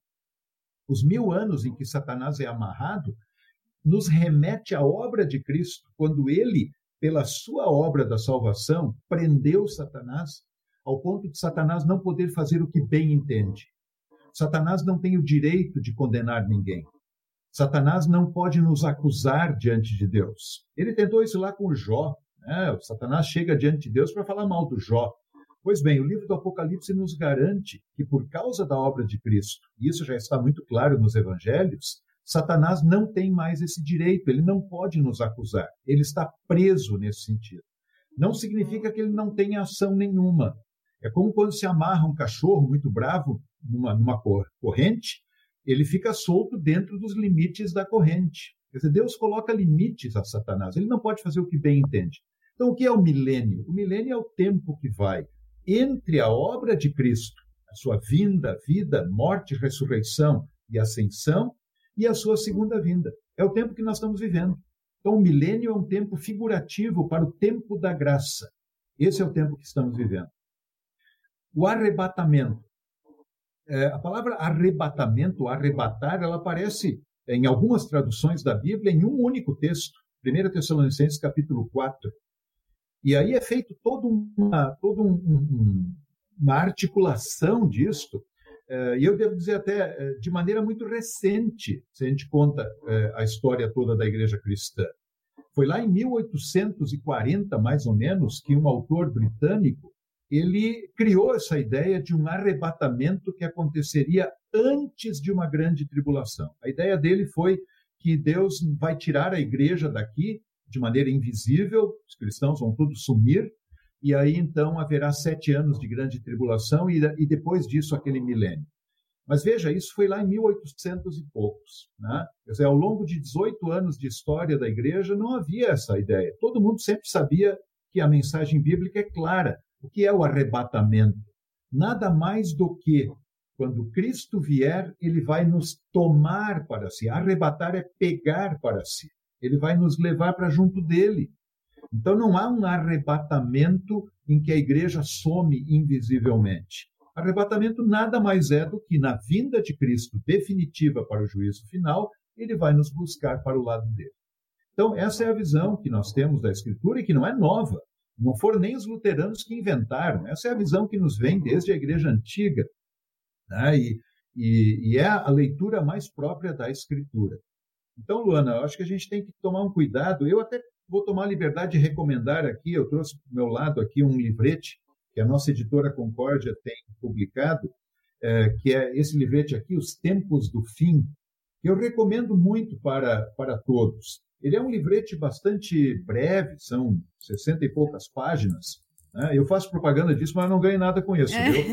Speaker 2: Os 1000 anos em que Satanás é amarrado nos remete à obra de Cristo, quando ele, pela sua obra da salvação, prendeu Satanás ao ponto de Satanás não poder fazer o que bem entende. Satanás não tem o direito de condenar ninguém. Satanás não pode nos acusar diante de Deus. Ele tentou isso lá com o Jó, né? O Satanás chega diante de Deus para falar mal do Jó. Pois bem, o livro do Apocalipse nos garante que, por causa da obra de Cristo, e isso já está muito claro nos evangelhos, Satanás não tem mais esse direito, ele não pode nos acusar, ele está preso nesse sentido. Não significa que ele não tenha ação nenhuma. É como quando se amarra um cachorro muito bravo numa corrente, ele fica solto dentro dos limites da corrente. Quer dizer, Deus coloca limites a Satanás, ele não pode fazer o que bem entende. Então, o que é o milênio? O milênio é o tempo que vai entre a obra de Cristo, a sua vinda, vida, morte, ressurreição e ascensão, e a sua segunda vinda. É o tempo que nós estamos vivendo. Então, o milênio é um tempo figurativo para o tempo da graça. Esse é o tempo que estamos vivendo. O arrebatamento. A palavra arrebatamento, arrebatar, ela aparece em algumas traduções da Bíblia em um único texto, 1 Tessalonicenses capítulo 4. E aí é feito toda uma articulação disto, e eu devo dizer até de maneira muito recente, se a gente conta a história toda da Igreja Cristã. Foi lá em 1840, mais ou menos, que um autor britânico ele criou essa ideia de um arrebatamento que aconteceria antes de uma grande tribulação. A ideia dele foi que Deus vai tirar a igreja daqui de maneira invisível, os cristãos vão todos sumir, e aí então haverá 7 anos de grande tribulação e depois disso aquele milênio. Mas veja, isso foi lá em 1800 e poucos, né? Quer dizer, ao longo de 18 anos de história da igreja não havia essa ideia. Todo mundo sempre sabia que a mensagem bíblica é clara. O que é o arrebatamento? Nada mais do que, quando Cristo vier, ele vai nos tomar para si. Arrebatar é pegar para si. Ele vai nos levar para junto dele. Então não há um arrebatamento em que a igreja some invisivelmente. Arrebatamento nada mais é do que, na vinda de Cristo definitiva para o juízo final, ele vai nos buscar para o lado dele. Então, essa é a visão que nós temos da Escritura e que não é nova. Não foram nem os luteranos que inventaram. Essa é a visão que nos vem desde a Igreja Antiga, né? E é a leitura mais própria da Escritura. Então, Luana, eu acho que a gente tem que tomar um cuidado. Eu até vou tomar a liberdade de recomendar aqui, eu trouxe para o meu lado aqui um livrete que a nossa editora Concórdia tem publicado, que é esse livrete aqui, Os Tempos do Fim, que eu recomendo muito para todos. Ele é um livrete bastante breve, são 60 e poucas páginas, né? Eu faço propaganda disso, mas não ganho nada com isso.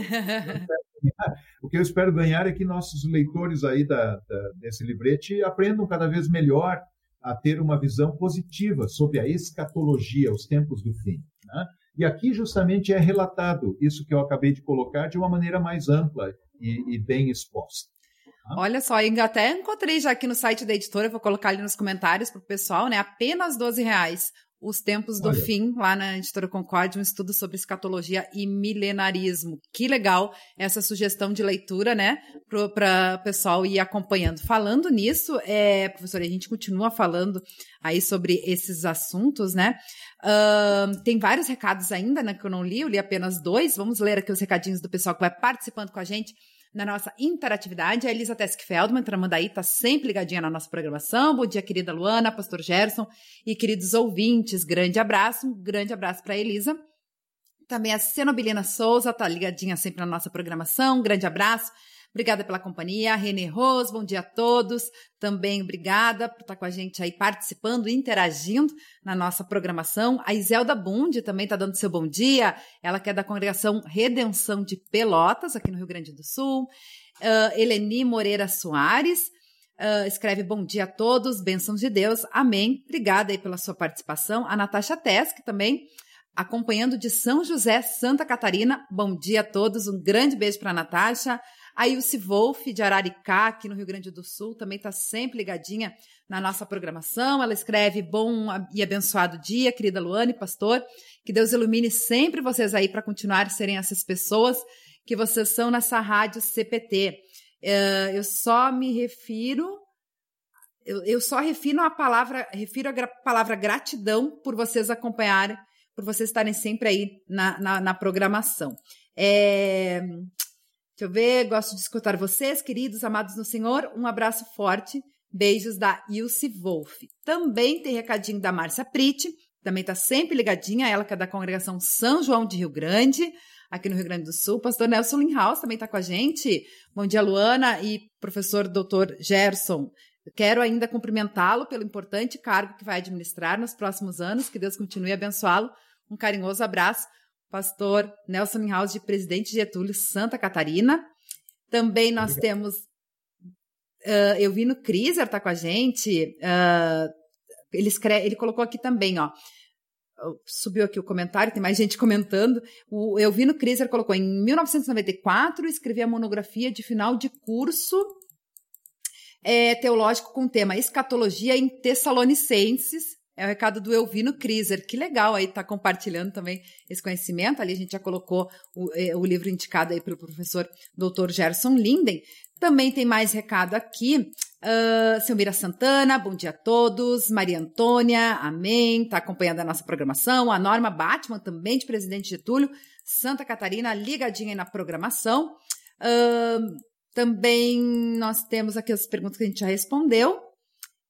Speaker 2: O que eu espero ganhar é que nossos leitores aí desse livrete aprendam cada vez melhor a ter uma visão positiva sobre a escatologia, os tempos do fim, né? E aqui justamente é relatado isso que eu acabei de colocar de uma maneira mais ampla e bem exposta.
Speaker 1: Olha só, eu até encontrei já aqui no site da editora, vou colocar ali nos comentários para o pessoal, né? Apenas R$12, Os Tempos do Fim, lá na editora Concórdia, um estudo sobre escatologia e milenarismo. Que legal essa sugestão de leitura, né? Para o pessoal ir acompanhando. Falando nisso, professora, a gente continua falando aí sobre esses assuntos, né? Tem vários recados ainda, né, que eu não li, eu li apenas 2. Vamos ler aqui os recadinhos do pessoal que vai participando com a gente na nossa interatividade. A Elisa Tesk-Feldman, Tramandaí, está sempre ligadinha na nossa programação. Bom dia, querida Luana, pastor Gerson e queridos ouvintes. Grande abraço, um grande abraço para a Elisa. Também a Cenobilina Souza está ligadinha sempre na nossa programação. Grande abraço. Obrigada pela companhia. Renê Rose, bom dia a todos. Também obrigada por estar com a gente aí participando, interagindo na nossa programação. A Iselda Bundi também está dando seu bom dia. Ela que é da congregação Redenção de Pelotas, aqui no Rio Grande do Sul. Eleni Moreira Soares escreve bom dia a todos, bênçãos de Deus. Amém. Obrigada aí pela sua participação. A Natasha Tesk também acompanhando de São José, Santa Catarina. Bom dia a todos. Um grande beijo para a Natasha. A Ilse Wolff, de Araricá, aqui no Rio Grande do Sul, também está sempre ligadinha na nossa programação. Ela escreve, bom e abençoado dia, querida Luane, pastor. Que Deus ilumine sempre vocês aí para continuar serem essas pessoas que vocês são nessa rádio CPT. Eu só refiro a palavra gratidão por vocês acompanharem, por vocês estarem sempre aí na programação. Deixa eu ver, gosto de escutar vocês, queridos, amados no Senhor. Um abraço forte, beijos da Ilse Wolff. Também tem recadinho da Márcia Pritt, também está sempre ligadinha, ela que é da congregação São João de Rio Grande, aqui no Rio Grande do Sul. Pastor Nelson Linhaus também está com a gente. Bom dia, Luana e professor Dr. Gerson. Quero ainda cumprimentá-lo pelo importante cargo que vai administrar nos próximos anos. Que Deus continue a abençoá-lo. Um carinhoso abraço. Pastor Nelson Linhaus, de Presidente Getúlio, Santa Catarina. Também nós temos Elvino Kriser, está com a gente. Ele colocou aqui também, ó. Subiu aqui o comentário, tem mais gente comentando. O Elvino Kriser colocou, em 1994, escrevi a monografia de final de curso teológico com o tema Escatologia em Tessalonicenses. É o recado do Elvino Kriser. Que legal aí estar compartilhando também esse conhecimento. Ali a gente já colocou o livro indicado aí pelo professor Dr. Gerson Linden. Também tem mais recado aqui. Selmira Santana, bom dia a todos. Maria Antônia, amém. Está acompanhando a nossa programação. A Norma Batman, também de Presidente Getúlio, Santa Catarina, ligadinha aí na programação. Também nós temos aqui as perguntas que a gente já respondeu.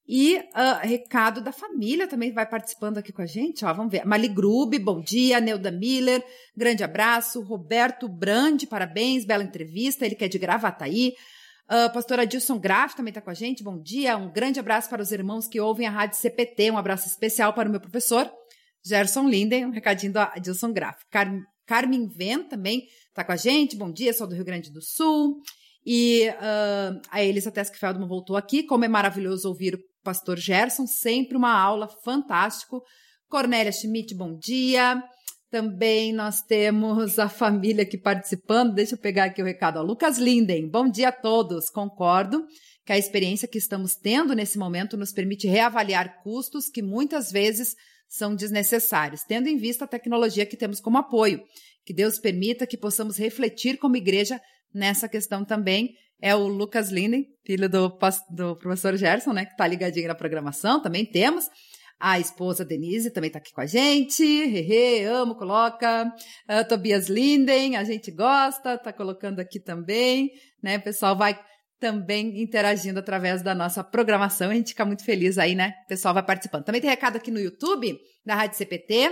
Speaker 1: E recado da família também vai participando aqui com a gente. Ó, vamos ver. Mali Grube, bom dia. Neuda Miller, grande abraço. Roberto Brandi, parabéns, bela entrevista. Ele que é de Gravataí. Pastor Adilson Graff também está com a gente. Bom dia. Um grande abraço para os irmãos que ouvem a Rádio CPT. Um abraço especial para o meu professor, Gerson Linden. Um recadinho do Adilson Graff. Carmen Ven também está com a gente. Bom dia, sou do Rio Grande do Sul. E a Elisa Teskfeldman voltou aqui. Como é maravilhoso ouvir o pastor Gerson, sempre uma aula fantástico. Cornélia Schmidt, bom dia. Também nós temos a família aqui participando. Deixa eu pegar aqui o recado. Lucas Linden, bom dia a todos. Concordo que a experiência que estamos tendo nesse momento nos permite reavaliar custos que muitas vezes são desnecessários, tendo em vista a tecnologia que temos como apoio. Que Deus permita que possamos refletir como igreja nessa questão também. É o Lucas Linden, filho do professor Gerson, né, que está ligadinho na programação. Também temos a esposa Denise, também está aqui com a gente. Amo, coloca. Tobias Linden, a gente gosta, está colocando aqui também. Né? O pessoal vai também interagindo através da nossa programação. A gente fica muito feliz aí, né? O pessoal vai participando. Também tem recado aqui no YouTube, da Rádio CPT.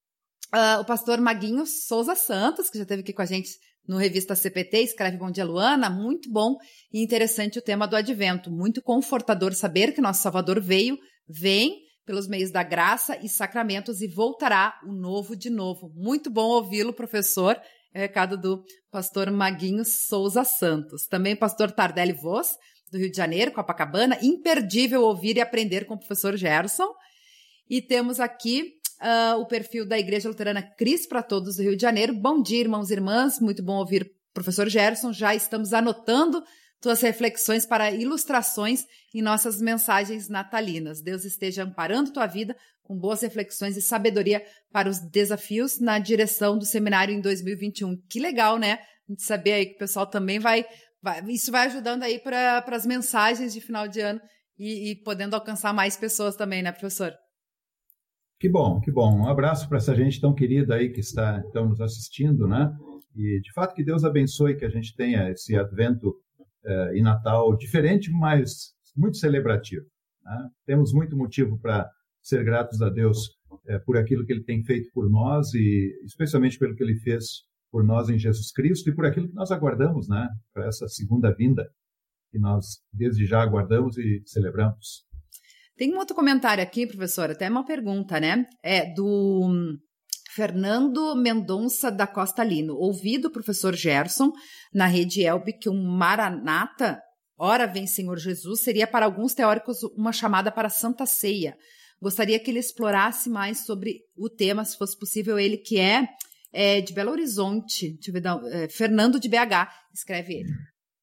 Speaker 1: O pastor Maguinho Souza Santos, que já esteve aqui com a gente no Revista CPT, escreve Bom Dia, Luana, muito bom e interessante o tema do Advento, muito confortador saber que nosso Salvador vem pelos meios da graça e sacramentos e voltará o novo de novo. Muito bom ouvi-lo, professor. É o recado do pastor Maguinho Souza Santos. Também o pastor Tardelli Voz, do Rio de Janeiro, Copacabana, imperdível ouvir e aprender com o professor Gerson. E temos aqui o perfil da Igreja Luterana Cristo para Todos do Rio de Janeiro. Bom dia, irmãos e irmãs. Muito bom ouvir o professor Gerson. Já estamos anotando tuas reflexões para ilustrações em nossas mensagens natalinas. Deus esteja amparando tua vida com boas reflexões e sabedoria para os desafios na direção do seminário em 2021. Que legal, né? A gente saber aí que o pessoal também isso vai ajudando aí para as mensagens de final de ano e podendo alcançar mais pessoas também, né, professor?
Speaker 2: Que bom, que bom. Um abraço para essa gente tão querida aí que está então, nos assistindo, né? E, de fato, que Deus abençoe que a gente tenha esse Advento e Natal diferente, mas muito celebrativo. Né? Temos muito motivo para ser gratos a Deus por aquilo que Ele tem feito por nós e especialmente pelo que Ele fez por nós em Jesus Cristo e por aquilo que nós aguardamos, né? Para essa segunda vinda que nós desde já aguardamos e celebramos.
Speaker 1: Tem um outro comentário aqui, professor, até uma pergunta, né? É do Fernando Mendonça da Costa Lino. Ouvi do professor Gerson na Rede Elbe que um Maranata, ora vem Senhor Jesus, seria para alguns teóricos uma chamada para a Santa Ceia. Gostaria que ele explorasse mais sobre o tema, se fosse possível, ele que é de Belo Horizonte. Deixa eu ver, Fernando de BH, escreve ele.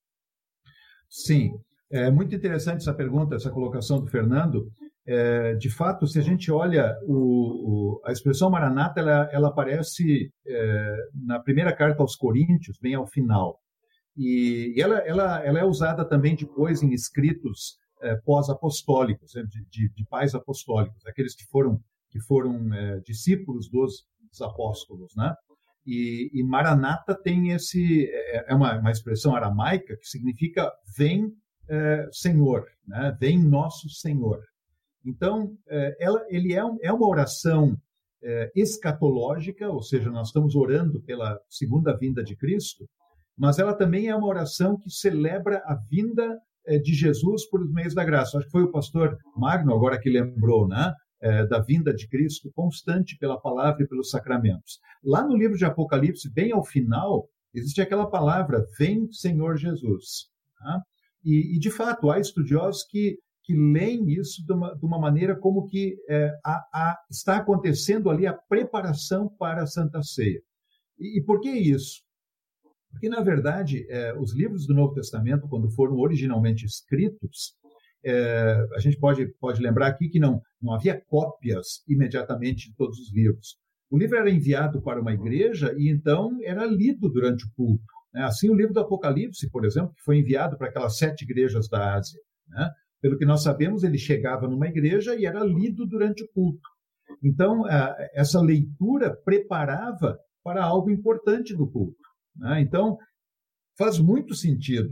Speaker 2: Sim. É muito interessante essa pergunta, essa colocação do Fernando. De fato, se a gente olha a expressão Maranata, ela aparece na primeira carta aos Coríntios, bem ao final. E ela é usada também depois em escritos pós-apostólicos, de pais apostólicos, aqueles que foram discípulos dos apóstolos, né? E Maranata tem uma expressão aramaica que significa vem Senhor, né? Vem nosso Senhor. Então, ele é uma oração escatológica, ou seja, nós estamos orando pela segunda vinda de Cristo, mas ela também é uma oração que celebra a vinda de Jesus por meios da graça. Acho que foi o pastor Magno agora que lembrou, né? Da vinda de Cristo constante pela palavra e pelos sacramentos. Lá no livro de Apocalipse, bem ao final, existe aquela palavra, vem Senhor Jesus. Tá? E, de fato, há estudiosos que leem isso de uma maneira como que está acontecendo ali a preparação para a Santa Ceia. E por que isso? Porque, na verdade, os livros do Novo Testamento, quando foram originalmente escritos, a gente pode lembrar aqui que não havia cópias imediatamente de todos os livros. O livro era enviado para uma igreja e, então, era lido durante o culto. Assim, o livro do Apocalipse, por exemplo, que foi enviado para aquelas 7 igrejas da Ásia, né? Pelo que nós sabemos, ele chegava numa igreja e era lido durante o culto. Então, essa leitura preparava para algo importante do culto, né? Então, faz muito sentido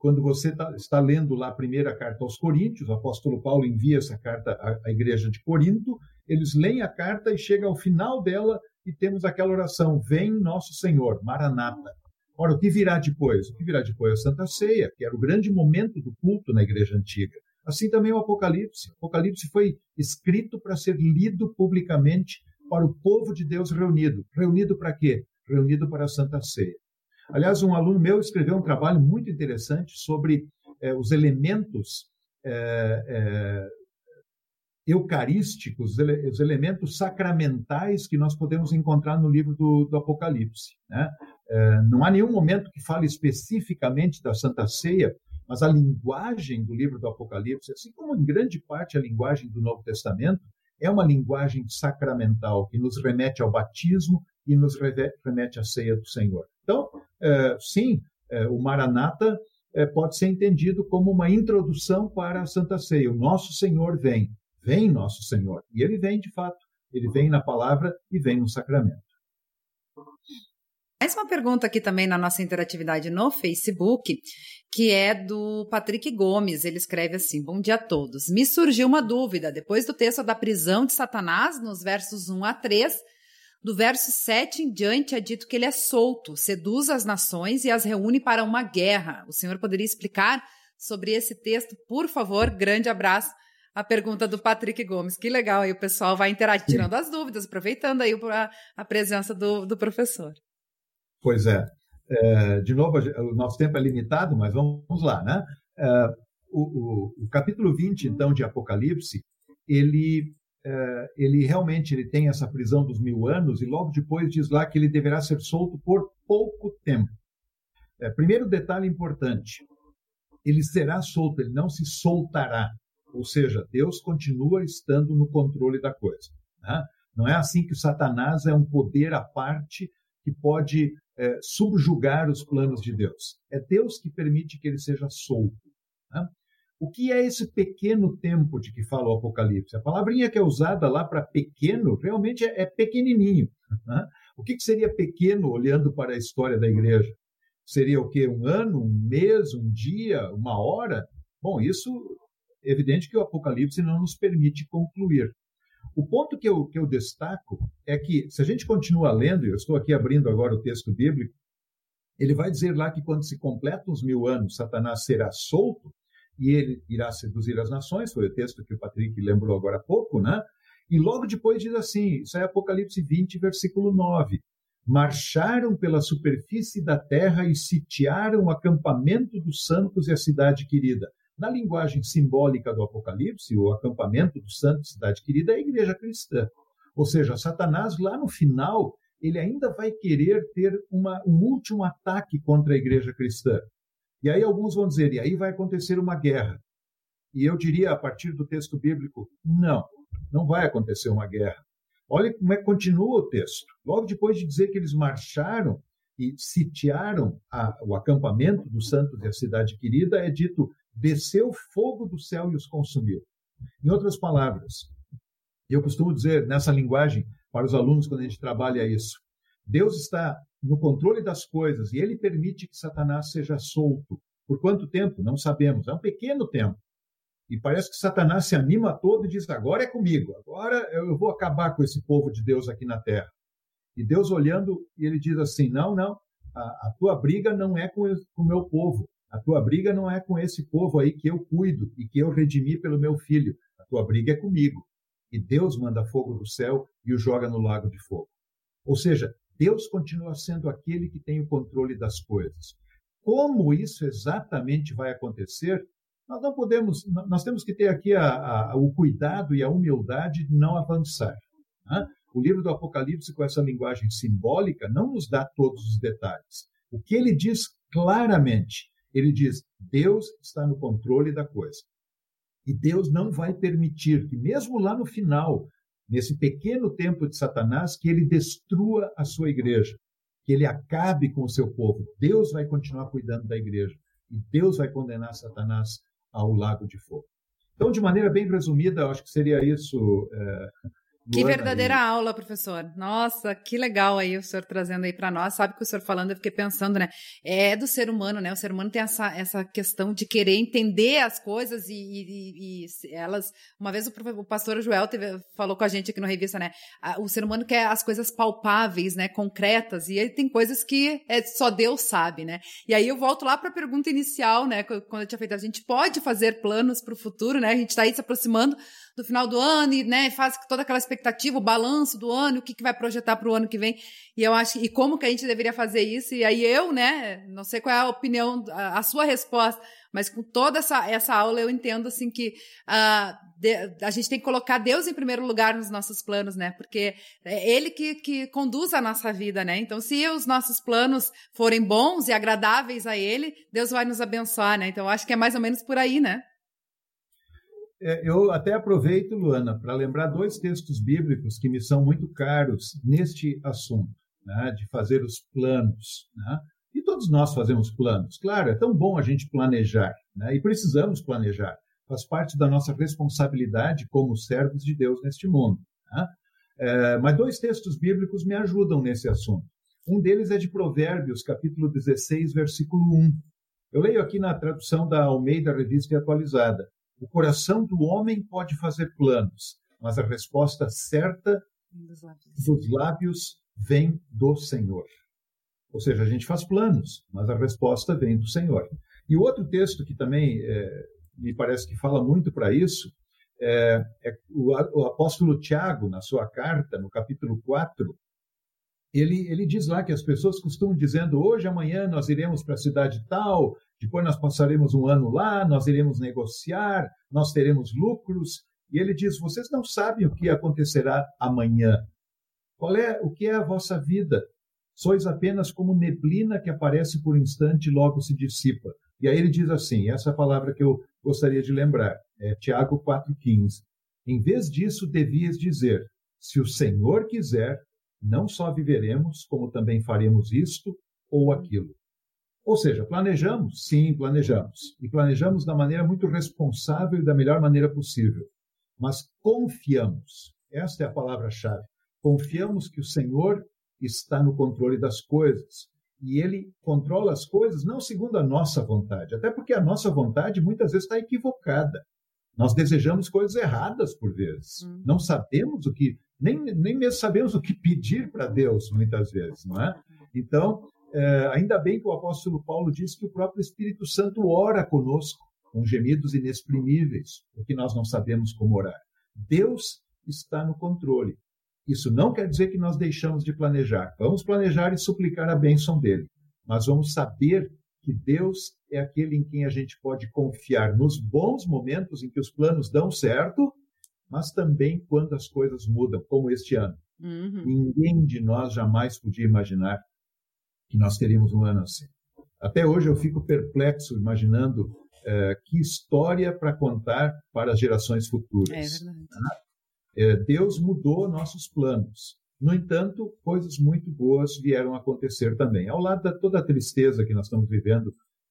Speaker 2: quando você está lendo lá a primeira carta aos Coríntios, o apóstolo Paulo envia essa carta à igreja de Corinto, eles leem a carta e chega ao final dela e temos aquela oração: vem nosso Senhor, Maranata. Ora, o que virá depois? O que virá depois é a Santa Ceia, que era o grande momento do culto na igreja antiga. Assim também o Apocalipse. O Apocalipse foi escrito para ser lido publicamente para o povo de Deus reunido. Reunido para quê? Reunido para a Santa Ceia. Aliás, um aluno meu escreveu um trabalho muito interessante sobre os elementos eucarísticos, os elementos sacramentais que nós podemos encontrar no livro do Apocalipse, né? Não há nenhum momento que fale especificamente da Santa Ceia, mas a linguagem do livro do Apocalipse, assim como em grande parte a linguagem do Novo Testamento, é uma linguagem sacramental que nos remete ao batismo e nos remete à ceia do Senhor. Então, sim, o Maranata pode ser entendido como uma introdução para a Santa Ceia. O nosso Senhor vem. Vem nosso Senhor. E ele vem de fato. Ele vem na palavra e vem no sacramento.
Speaker 1: Mais uma pergunta aqui também na nossa interatividade no Facebook, que é do Patrick Gomes. Ele escreve assim: bom dia a todos. Me surgiu uma dúvida. Depois do texto da prisão de Satanás, nos versos 1 a 3, do verso 7 em diante é dito que ele é solto, seduz as nações e as reúne para uma guerra. O senhor poderia explicar sobre esse texto, por favor? Grande abraço. A pergunta do Patrick Gomes. Que legal, aí o pessoal vai interagir, tirando as dúvidas, aproveitando aí a presença do professor.
Speaker 2: Pois é. De novo, o nosso tempo é limitado, mas vamos lá, né? O capítulo 20, então, de Apocalipse, ele realmente tem essa prisão dos 1000 anos e logo depois diz lá que ele deverá ser solto por pouco tempo. Primeiro detalhe importante, ele será solto, ele não se soltará. Ou seja, Deus continua estando no controle da coisa, né? Não é assim que o Satanás é um poder à parte que pode subjugar os planos de Deus. É Deus que permite que ele seja solto, né? O que é esse pequeno tempo de que fala o Apocalipse? A palavrinha que é usada lá para pequeno realmente é pequenininho, né? O que seria pequeno olhando para a história da igreja? Seria o quê? Um ano, um mês, um dia, uma hora? Bom, isso é evidente que o Apocalipse não nos permite concluir. O ponto que eu destaco é que, se a gente continua lendo, e eu estou aqui abrindo agora o texto bíblico, ele vai dizer lá que quando se completam os 1000 anos, Satanás será solto e ele irá seduzir as nações, foi o texto que o Patrick lembrou agora há pouco, né? E logo depois diz assim, isso é Apocalipse 20, versículo 9, marcharam pela superfície da terra e sitiaram o acampamento dos santos e a cidade querida. Na linguagem simbólica do Apocalipse, o acampamento dos santos, cidade querida, é a igreja cristã. Ou seja, Satanás, lá no final, ele ainda vai querer ter um último ataque contra a igreja cristã. E aí alguns vão dizer, e aí vai acontecer uma guerra. E eu diria, a partir do texto bíblico, não vai acontecer uma guerra. Olha como é que continua o texto. Logo depois de dizer que eles marcharam e sitiaram o acampamento dos santos e a cidade querida, é dito: desceu fogo do céu e os consumiu. Em outras palavras, eu costumo dizer nessa linguagem para os alunos quando a gente trabalha isso, Deus está no controle das coisas e ele permite que Satanás seja solto. Por quanto tempo? Não sabemos. É um pequeno tempo. E parece que Satanás se anima todo e diz: agora é comigo, agora eu vou acabar com esse povo de Deus aqui na terra. E Deus olhando, e ele diz assim: não, a tua briga não é com o meu povo. A tua briga não é com esse povo aí que eu cuido e que eu redimi pelo meu filho. A tua briga é comigo. E Deus manda fogo do céu e o joga no lago de fogo. Ou seja, Deus continua sendo aquele que tem o controle das coisas. Como isso exatamente vai acontecer, nós não podemos, nós temos que ter aqui o cuidado e a humildade de não avançar, né? O livro do Apocalipse, com essa linguagem simbólica, não nos dá todos os detalhes. O que ele diz claramente, ele diz: Deus está no controle da coisa. E Deus não vai permitir que, mesmo lá no final, nesse pequeno tempo de Satanás, que ele destrua a sua igreja, que ele acabe com o seu povo. Deus vai continuar cuidando da igreja. E Deus vai condenar Satanás ao lago de fogo. Então, de maneira bem resumida, eu acho que seria isso,
Speaker 1: Que verdadeira aula, professor. Nossa, que legal aí o senhor trazendo aí para nós. Sabe que o senhor falando, eu fiquei pensando, né? É do ser humano, né? O ser humano tem essa questão de querer entender as coisas e elas... Uma vez o pastor Joel falou com a gente aqui no Revista, né? O ser humano quer as coisas palpáveis, né? Concretas. E aí tem coisas que só Deus sabe, né? E aí eu volto lá para a pergunta inicial, né? Quando eu tinha feito, a gente pode fazer planos para o futuro, né? A gente está aí se aproximando do final do ano e, né, faz toda aquela expectativa, o balanço do ano, o que vai projetar para o ano que vem. E eu acho, e como que a gente deveria fazer isso? E aí eu, né, não sei qual é a opinião, a sua resposta, mas com toda essa aula eu entendo, assim, que a gente tem que colocar Deus em primeiro lugar nos nossos planos, né, porque é Ele que conduz a nossa vida, né, então se os nossos planos forem bons e agradáveis a Ele, Deus vai nos abençoar, né, então eu acho que é mais ou menos por aí, né.
Speaker 2: Eu até aproveito, Luana, para lembrar 2 textos bíblicos que me são muito caros neste assunto, né, de fazer os planos. Né? E todos nós fazemos planos. Claro, é tão bom a gente planejar, né, e precisamos planejar. Faz parte da nossa responsabilidade como servos de Deus neste mundo. Né? Mas 2 textos bíblicos me ajudam nesse assunto. Um deles é de Provérbios, capítulo 16, versículo 1. Eu leio aqui na tradução da Almeida Revista e Atualizada. O coração do homem pode fazer planos, mas a resposta certa dos lábios vem do Senhor. Ou seja, a gente faz planos, mas a resposta vem do Senhor. E o outro texto que também me parece que fala muito para isso é o apóstolo Tiago, na sua carta, no capítulo 4, ele diz lá que as pessoas costumam dizendo, hoje, amanhã nós iremos para a cidade tal, depois nós passaremos um ano lá, nós iremos negociar, nós teremos lucros. E ele diz, vocês não sabem o que acontecerá amanhã. O que é a vossa vida? Sois apenas como neblina que aparece por um instante e logo se dissipa. E aí ele diz assim, essa palavra que eu gostaria de lembrar, é Tiago 4,15. Em vez disso, devias dizer, se o Senhor quiser, não só viveremos, como também faremos isto ou aquilo. Ou seja, planejamos? Sim, planejamos. E planejamos da maneira muito responsável e da melhor maneira possível. Mas confiamos. Esta é a palavra-chave. Confiamos que o Senhor está no controle das coisas. E Ele controla as coisas não segundo a nossa vontade. Até porque a nossa vontade muitas vezes está equivocada. Nós desejamos coisas erradas por vezes. Não sabemos o que... Nem mesmo sabemos o que pedir para Deus, muitas vezes, não é? Então, ainda bem que o apóstolo Paulo diz que o próprio Espírito Santo ora conosco, com gemidos inexprimíveis, porque nós não sabemos como orar. Deus está no controle. Isso não quer dizer que nós deixamos de planejar. Vamos planejar e suplicar a bênção dele, mas vamos saber que Deus é aquele em quem a gente pode confiar nos bons momentos em que os planos dão certo, mas também quando as coisas mudam, como este ano. Ninguém de nós jamais podia imaginar que nós teríamos um ano assim. Até hoje eu fico perplexo imaginando que história para contar para as gerações futuras.
Speaker 1: É verdade.
Speaker 2: Deus mudou nossos planos. No entanto, coisas muito boas vieram a acontecer também. Ao lado de toda a tristeza que nós estamos vivendo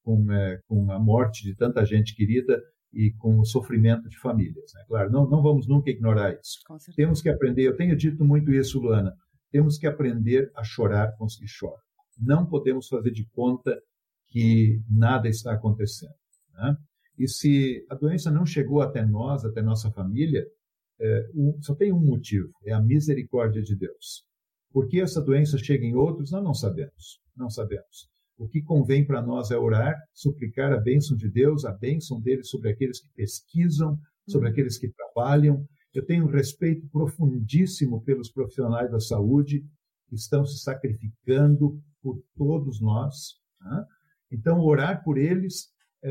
Speaker 2: com a morte de tanta gente querida, e com o sofrimento de famílias. Né? Claro, não vamos nunca ignorar isso. Temos que aprender, eu tenho dito muito isso, Luana, temos que aprender a chorar com os que choram. Não podemos fazer de conta que nada está acontecendo. Né? E se a doença não chegou até nós, até nossa família, só tem um motivo, é a misericórdia de Deus. Por que essa doença chega em outros, nós não sabemos. Não sabemos. O que convém para nós é orar, suplicar a bênção de Deus, a bênção dele sobre aqueles que pesquisam, sobre aqueles que trabalham. Eu tenho um respeito profundíssimo pelos profissionais da saúde que estão se sacrificando por todos nós. Né? Então, orar por eles,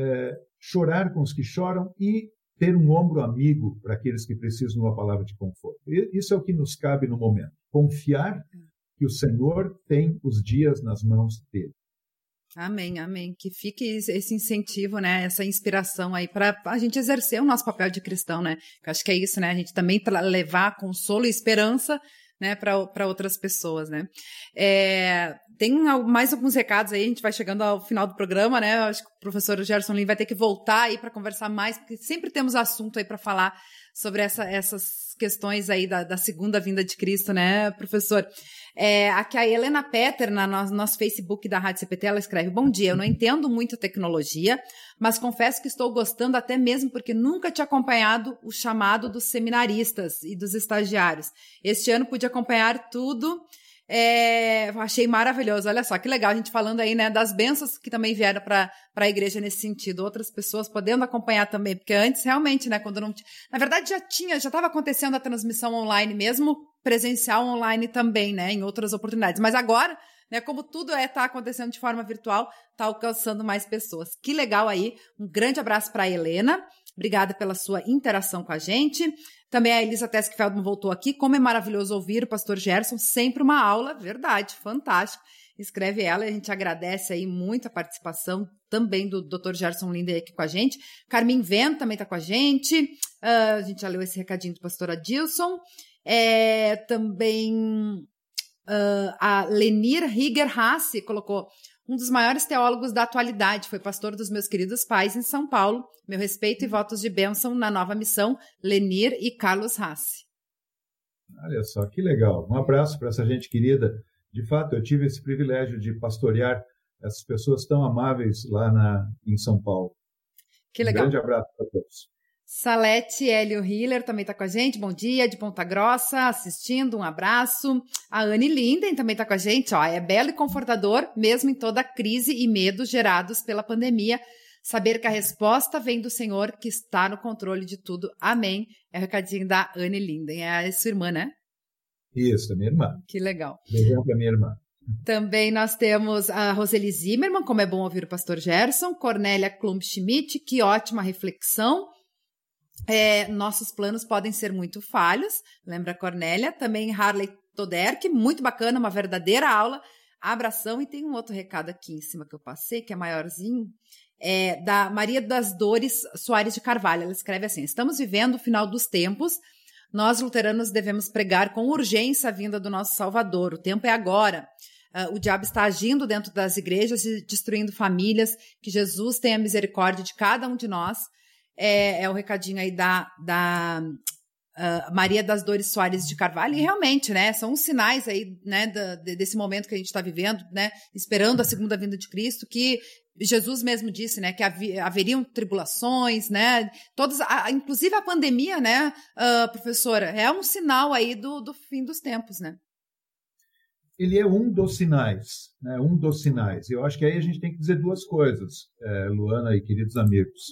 Speaker 2: chorar com os que choram e ter um ombro amigo para aqueles que precisam de uma palavra de conforto. Isso é o que nos cabe no momento. Confiar que o Senhor tem os dias nas mãos dele.
Speaker 1: Amém, amém. Que fique esse incentivo, né? Essa inspiração aí para a gente exercer o nosso papel de cristão, né? Eu acho que é isso, né? A gente também para levar consolo e esperança, né? Para outras pessoas, né? Tem mais alguns recados aí, a gente vai chegando ao final do programa, né? Eu acho que professor Gerson Lin vai ter que voltar aí para conversar mais, porque sempre temos assunto aí para falar sobre essas questões aí da segunda vinda de Cristo, né, professor? Aqui a Helena Petter, no nosso Facebook da Rádio CPT, ela escreve: bom dia, eu não entendo muito tecnologia, mas confesso que estou gostando até mesmo porque nunca tinha acompanhado o chamado dos seminaristas e dos estagiários. Este ano pude acompanhar tudo. Achei maravilhoso, olha só, que legal a gente falando aí, né, das bênçãos que também vieram para a igreja nesse sentido, outras pessoas podendo acompanhar também, porque antes realmente, né, quando não, na verdade já estava acontecendo a transmissão online mesmo, presencial online também, né, em outras oportunidades, mas agora, né, como tudo está acontecendo de forma virtual, está alcançando mais pessoas. Que legal aí, um grande abraço para a Helena, obrigada pela sua interação com a gente. Também a Elisa Teskfeldman voltou aqui. Como é maravilhoso ouvir o pastor Gerson, sempre uma aula, verdade, fantástico. Escreve ela e a gente agradece aí muito a participação também do Dr. Gerson Linder aqui com a gente. Carmen Vento também está com a gente. A gente já leu esse recadinho do pastor Adilson. Também a Lenir Rieger Hassi colocou: um dos maiores teólogos da atualidade, foi pastor dos meus queridos pais em São Paulo. Meu respeito e votos de bênção na nova missão, Lenir e Carlos Hassi.
Speaker 2: Olha só, que legal. Um abraço para essa gente querida. De fato, eu tive esse privilégio de pastorear essas pessoas tão amáveis lá em São Paulo.
Speaker 1: Que legal.
Speaker 2: Um grande abraço para todos.
Speaker 1: Salete Hélio Hiller também está com a gente. Bom dia, de Ponta Grossa, assistindo, um abraço. A Anne Linden também está com a gente. É belo e confortador, mesmo em toda a crise e medo gerados pela pandemia, saber que a resposta vem do Senhor, que está no controle de tudo. Amém. É o recadinho da Anne Linden. É a sua irmã, né?
Speaker 2: Isso, a minha irmã.
Speaker 1: Que legal.
Speaker 2: Beijão para minha irmã.
Speaker 1: Também nós temos a Roseli Zimmermann, como é bom ouvir o pastor Gerson. Cornélia Klump Schmidt, que ótima reflexão. Nossos planos podem ser muito falhos, lembra a Cornélia. Também Harley Toderk, muito bacana, uma verdadeira aula. Abração. E tem um outro recado aqui em cima que eu passei, que é maiorzinho, da Maria das Dores Soares de Carvalho. Ela escreve assim: estamos vivendo o final dos tempos. Nós, luteranos, devemos pregar com urgência a vinda do nosso Salvador. O tempo é agora. O diabo está agindo dentro das igrejas e destruindo famílias. Que Jesus tenha misericórdia de cada um de nós. É o recadinho aí da Maria das Dores Soares de Carvalho. E realmente, né, são os sinais aí, né, desse momento que a gente está vivendo, né, esperando a segunda vinda de Cristo, que Jesus mesmo disse, né, que haveriam tribulações, né, inclusive a pandemia, né, professora, é um sinal aí do fim dos tempos, né?
Speaker 2: Ele é um dos sinais, né, um dos sinais. Eu acho que aí a gente tem que dizer duas coisas, Luana e queridos amigos.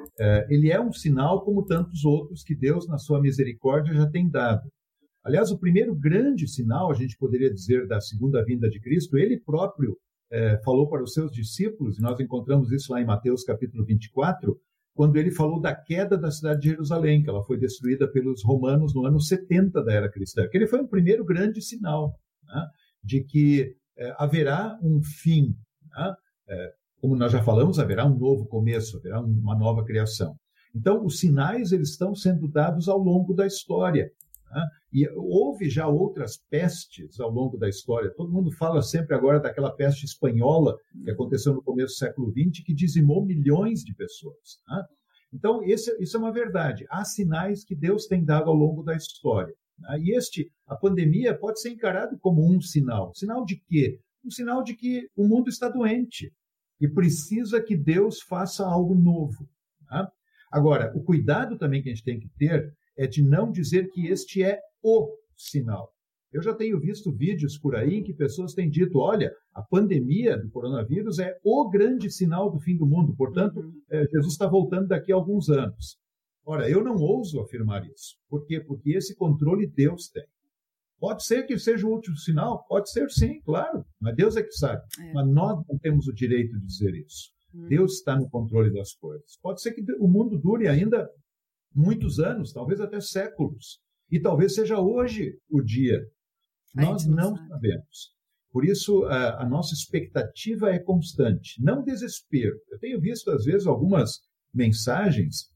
Speaker 2: Ele é um sinal como tantos outros que Deus, na sua misericórdia, já tem dado. Aliás, o primeiro grande sinal, a gente poderia dizer, da segunda vinda de Cristo, ele próprio falou para os seus discípulos, e nós encontramos isso lá em Mateus capítulo 24, quando ele falou da queda da cidade de Jerusalém, que ela foi destruída pelos romanos no ano 70 da era cristã. Ele foi o primeiro grande sinal, né, de que haverá um fim, né, como nós já falamos, haverá um novo começo, haverá uma nova criação. Então, os sinais eles estão sendo dados ao longo da história. Né? E houve já outras pestes ao longo da história. Todo mundo fala sempre agora daquela peste espanhola que aconteceu no começo do século XX, que dizimou milhões de pessoas. Né? Então, isso é uma verdade. Há sinais que Deus tem dado ao longo da história. Né? E a pandemia pode ser encarado como um sinal. Sinal de quê? Um sinal de que o mundo está doente e precisa que Deus faça algo novo. Tá? Agora, o cuidado também que a gente tem que ter é de não dizer que este é o sinal. Eu já tenho visto vídeos por aí em que pessoas têm dito, olha, a pandemia do coronavírus é o grande sinal do fim do mundo, portanto, Jesus está voltando daqui a alguns anos. Ora, eu não ouso afirmar isso. Por quê? Porque esse controle Deus tem. Pode ser que seja o último sinal? Pode ser sim, claro. Mas Deus é que sabe. Mas nós não temos o direito de dizer isso. Deus está no controle das coisas. Pode ser que o mundo dure ainda muitos anos, talvez até séculos. E talvez seja hoje o dia. Nós não sabemos. Por isso, a nossa expectativa é constante. Não desespero. Eu tenho visto, às vezes, algumas mensagens,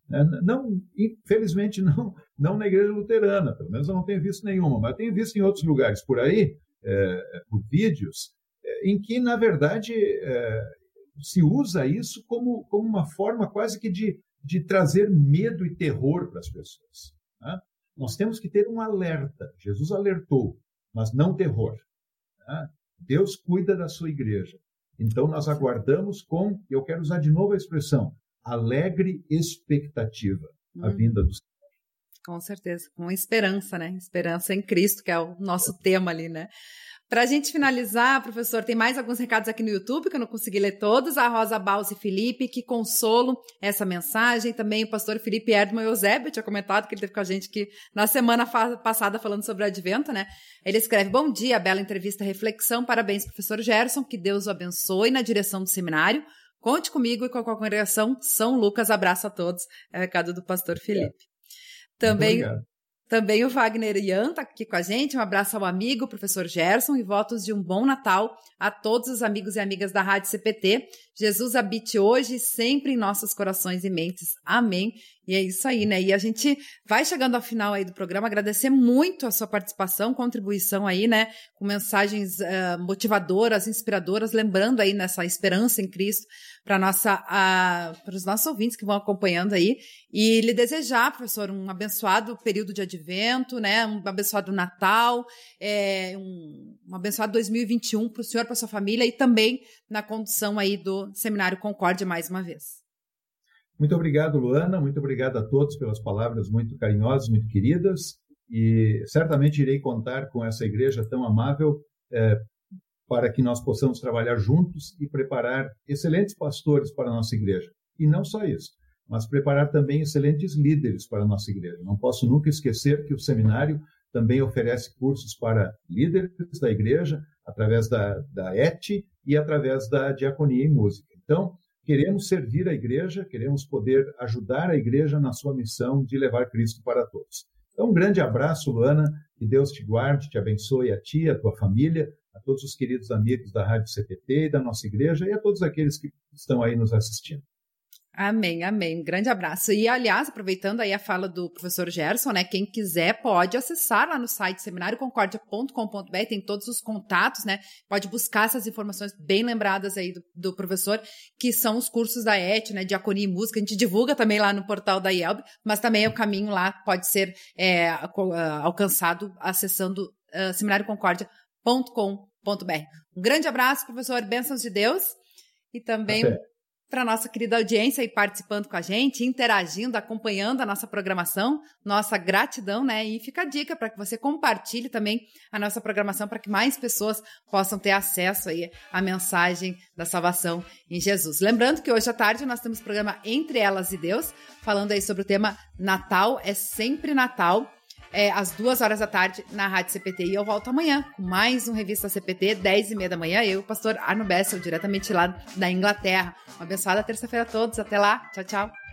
Speaker 2: infelizmente não na igreja luterana, pelo menos eu não tenho visto nenhuma, mas tenho visto em outros lugares por aí, por vídeos, em que, na verdade, se usa isso como uma forma quase que de trazer medo e terror para as pessoas. Né? Nós temos que ter um alerta. Jesus alertou, mas não terror. Né? Deus cuida da sua igreja. Então, nós aguardamos eu quero usar de novo a expressão, alegre expectativa, a vinda do Senhor.
Speaker 1: Com certeza, com esperança, né? Esperança em Cristo, que é o nosso tema ali, né? Para a gente finalizar, professor, tem mais alguns recados aqui no YouTube que eu não consegui ler todos. A Rosa Balsi Felipe, que consolo essa mensagem. Também o pastor Felipe Erdman Eusébio tinha comentado que ele esteve com a gente aqui na semana passada falando sobre o Advento, né? Ele escreve: bom dia, bela entrevista, reflexão. Parabéns, professor Gerson. Que Deus o abençoe na direção do seminário. Conte comigo e com a congregação São Lucas. Abraço a todos. É o recado do pastor Felipe. Também o Wagner Ian está aqui com a gente. Um abraço ao amigo, professor Gerson, e votos de um bom Natal a todos os amigos e amigas da Rádio CPT. Jesus habite hoje e sempre em nossos corações e mentes. Amém. E é isso aí, né? E a gente vai chegando ao final aí do programa, agradecer muito a sua participação, contribuição aí, né? Com mensagens motivadoras, inspiradoras, lembrando aí nessa esperança em Cristo para os nossos ouvintes que vão acompanhando aí. E lhe desejar, professor, um abençoado período de Advento, né? Um abençoado Natal, um abençoado 2021 para o senhor, para a sua família e também na condução aí do Seminário Concórdia mais uma vez.
Speaker 2: Muito obrigado, Luana. Muito obrigado a todos pelas palavras muito carinhosas, muito queridas. E certamente irei contar com essa igreja tão amável para que nós possamos trabalhar juntos e preparar excelentes pastores para a nossa igreja. E não só isso, mas preparar também excelentes líderes para a nossa igreja. Não posso nunca esquecer que o seminário também oferece cursos para líderes da igreja, através da ET e através da diaconia em música. Então, queremos servir a igreja, queremos poder ajudar a igreja na sua missão de levar Cristo para todos. Então, um grande abraço, Luana, que Deus te guarde, te abençoe a ti, a tua família, a todos os queridos amigos da Rádio CPT e da nossa igreja e a todos aqueles que estão aí nos assistindo.
Speaker 1: Amém, amém. Um grande abraço. E, aliás, aproveitando aí a fala do professor Gerson, né? Quem quiser pode acessar lá no site seminarioconcordia.com.br, tem todos os contatos, né? Pode buscar essas informações bem lembradas aí do professor, que são os cursos da ET, né? Diaconia e música. A gente divulga também lá no portal da IELB, mas também o caminho lá pode ser alcançado acessando seminarioconcordia.com.br. Um grande abraço, professor. Bênçãos de Deus. E também para a nossa querida audiência aí participando com a gente, interagindo, acompanhando a nossa programação, nossa gratidão, né? E fica a dica para que você compartilhe também a nossa programação para que mais pessoas possam ter acesso aí à mensagem da salvação em Jesus. Lembrando que hoje à tarde nós temos o programa Entre Elas e Deus, falando aí sobre o tema Natal é sempre Natal, às 2h da tarde na Rádio CPT. E eu volto amanhã com mais um Revista CPT, 10h30 da manhã. Eu e o pastor Arno Bessel, diretamente lá da Inglaterra. Uma abençoada terça-feira a todos. Até lá. Tchau, tchau.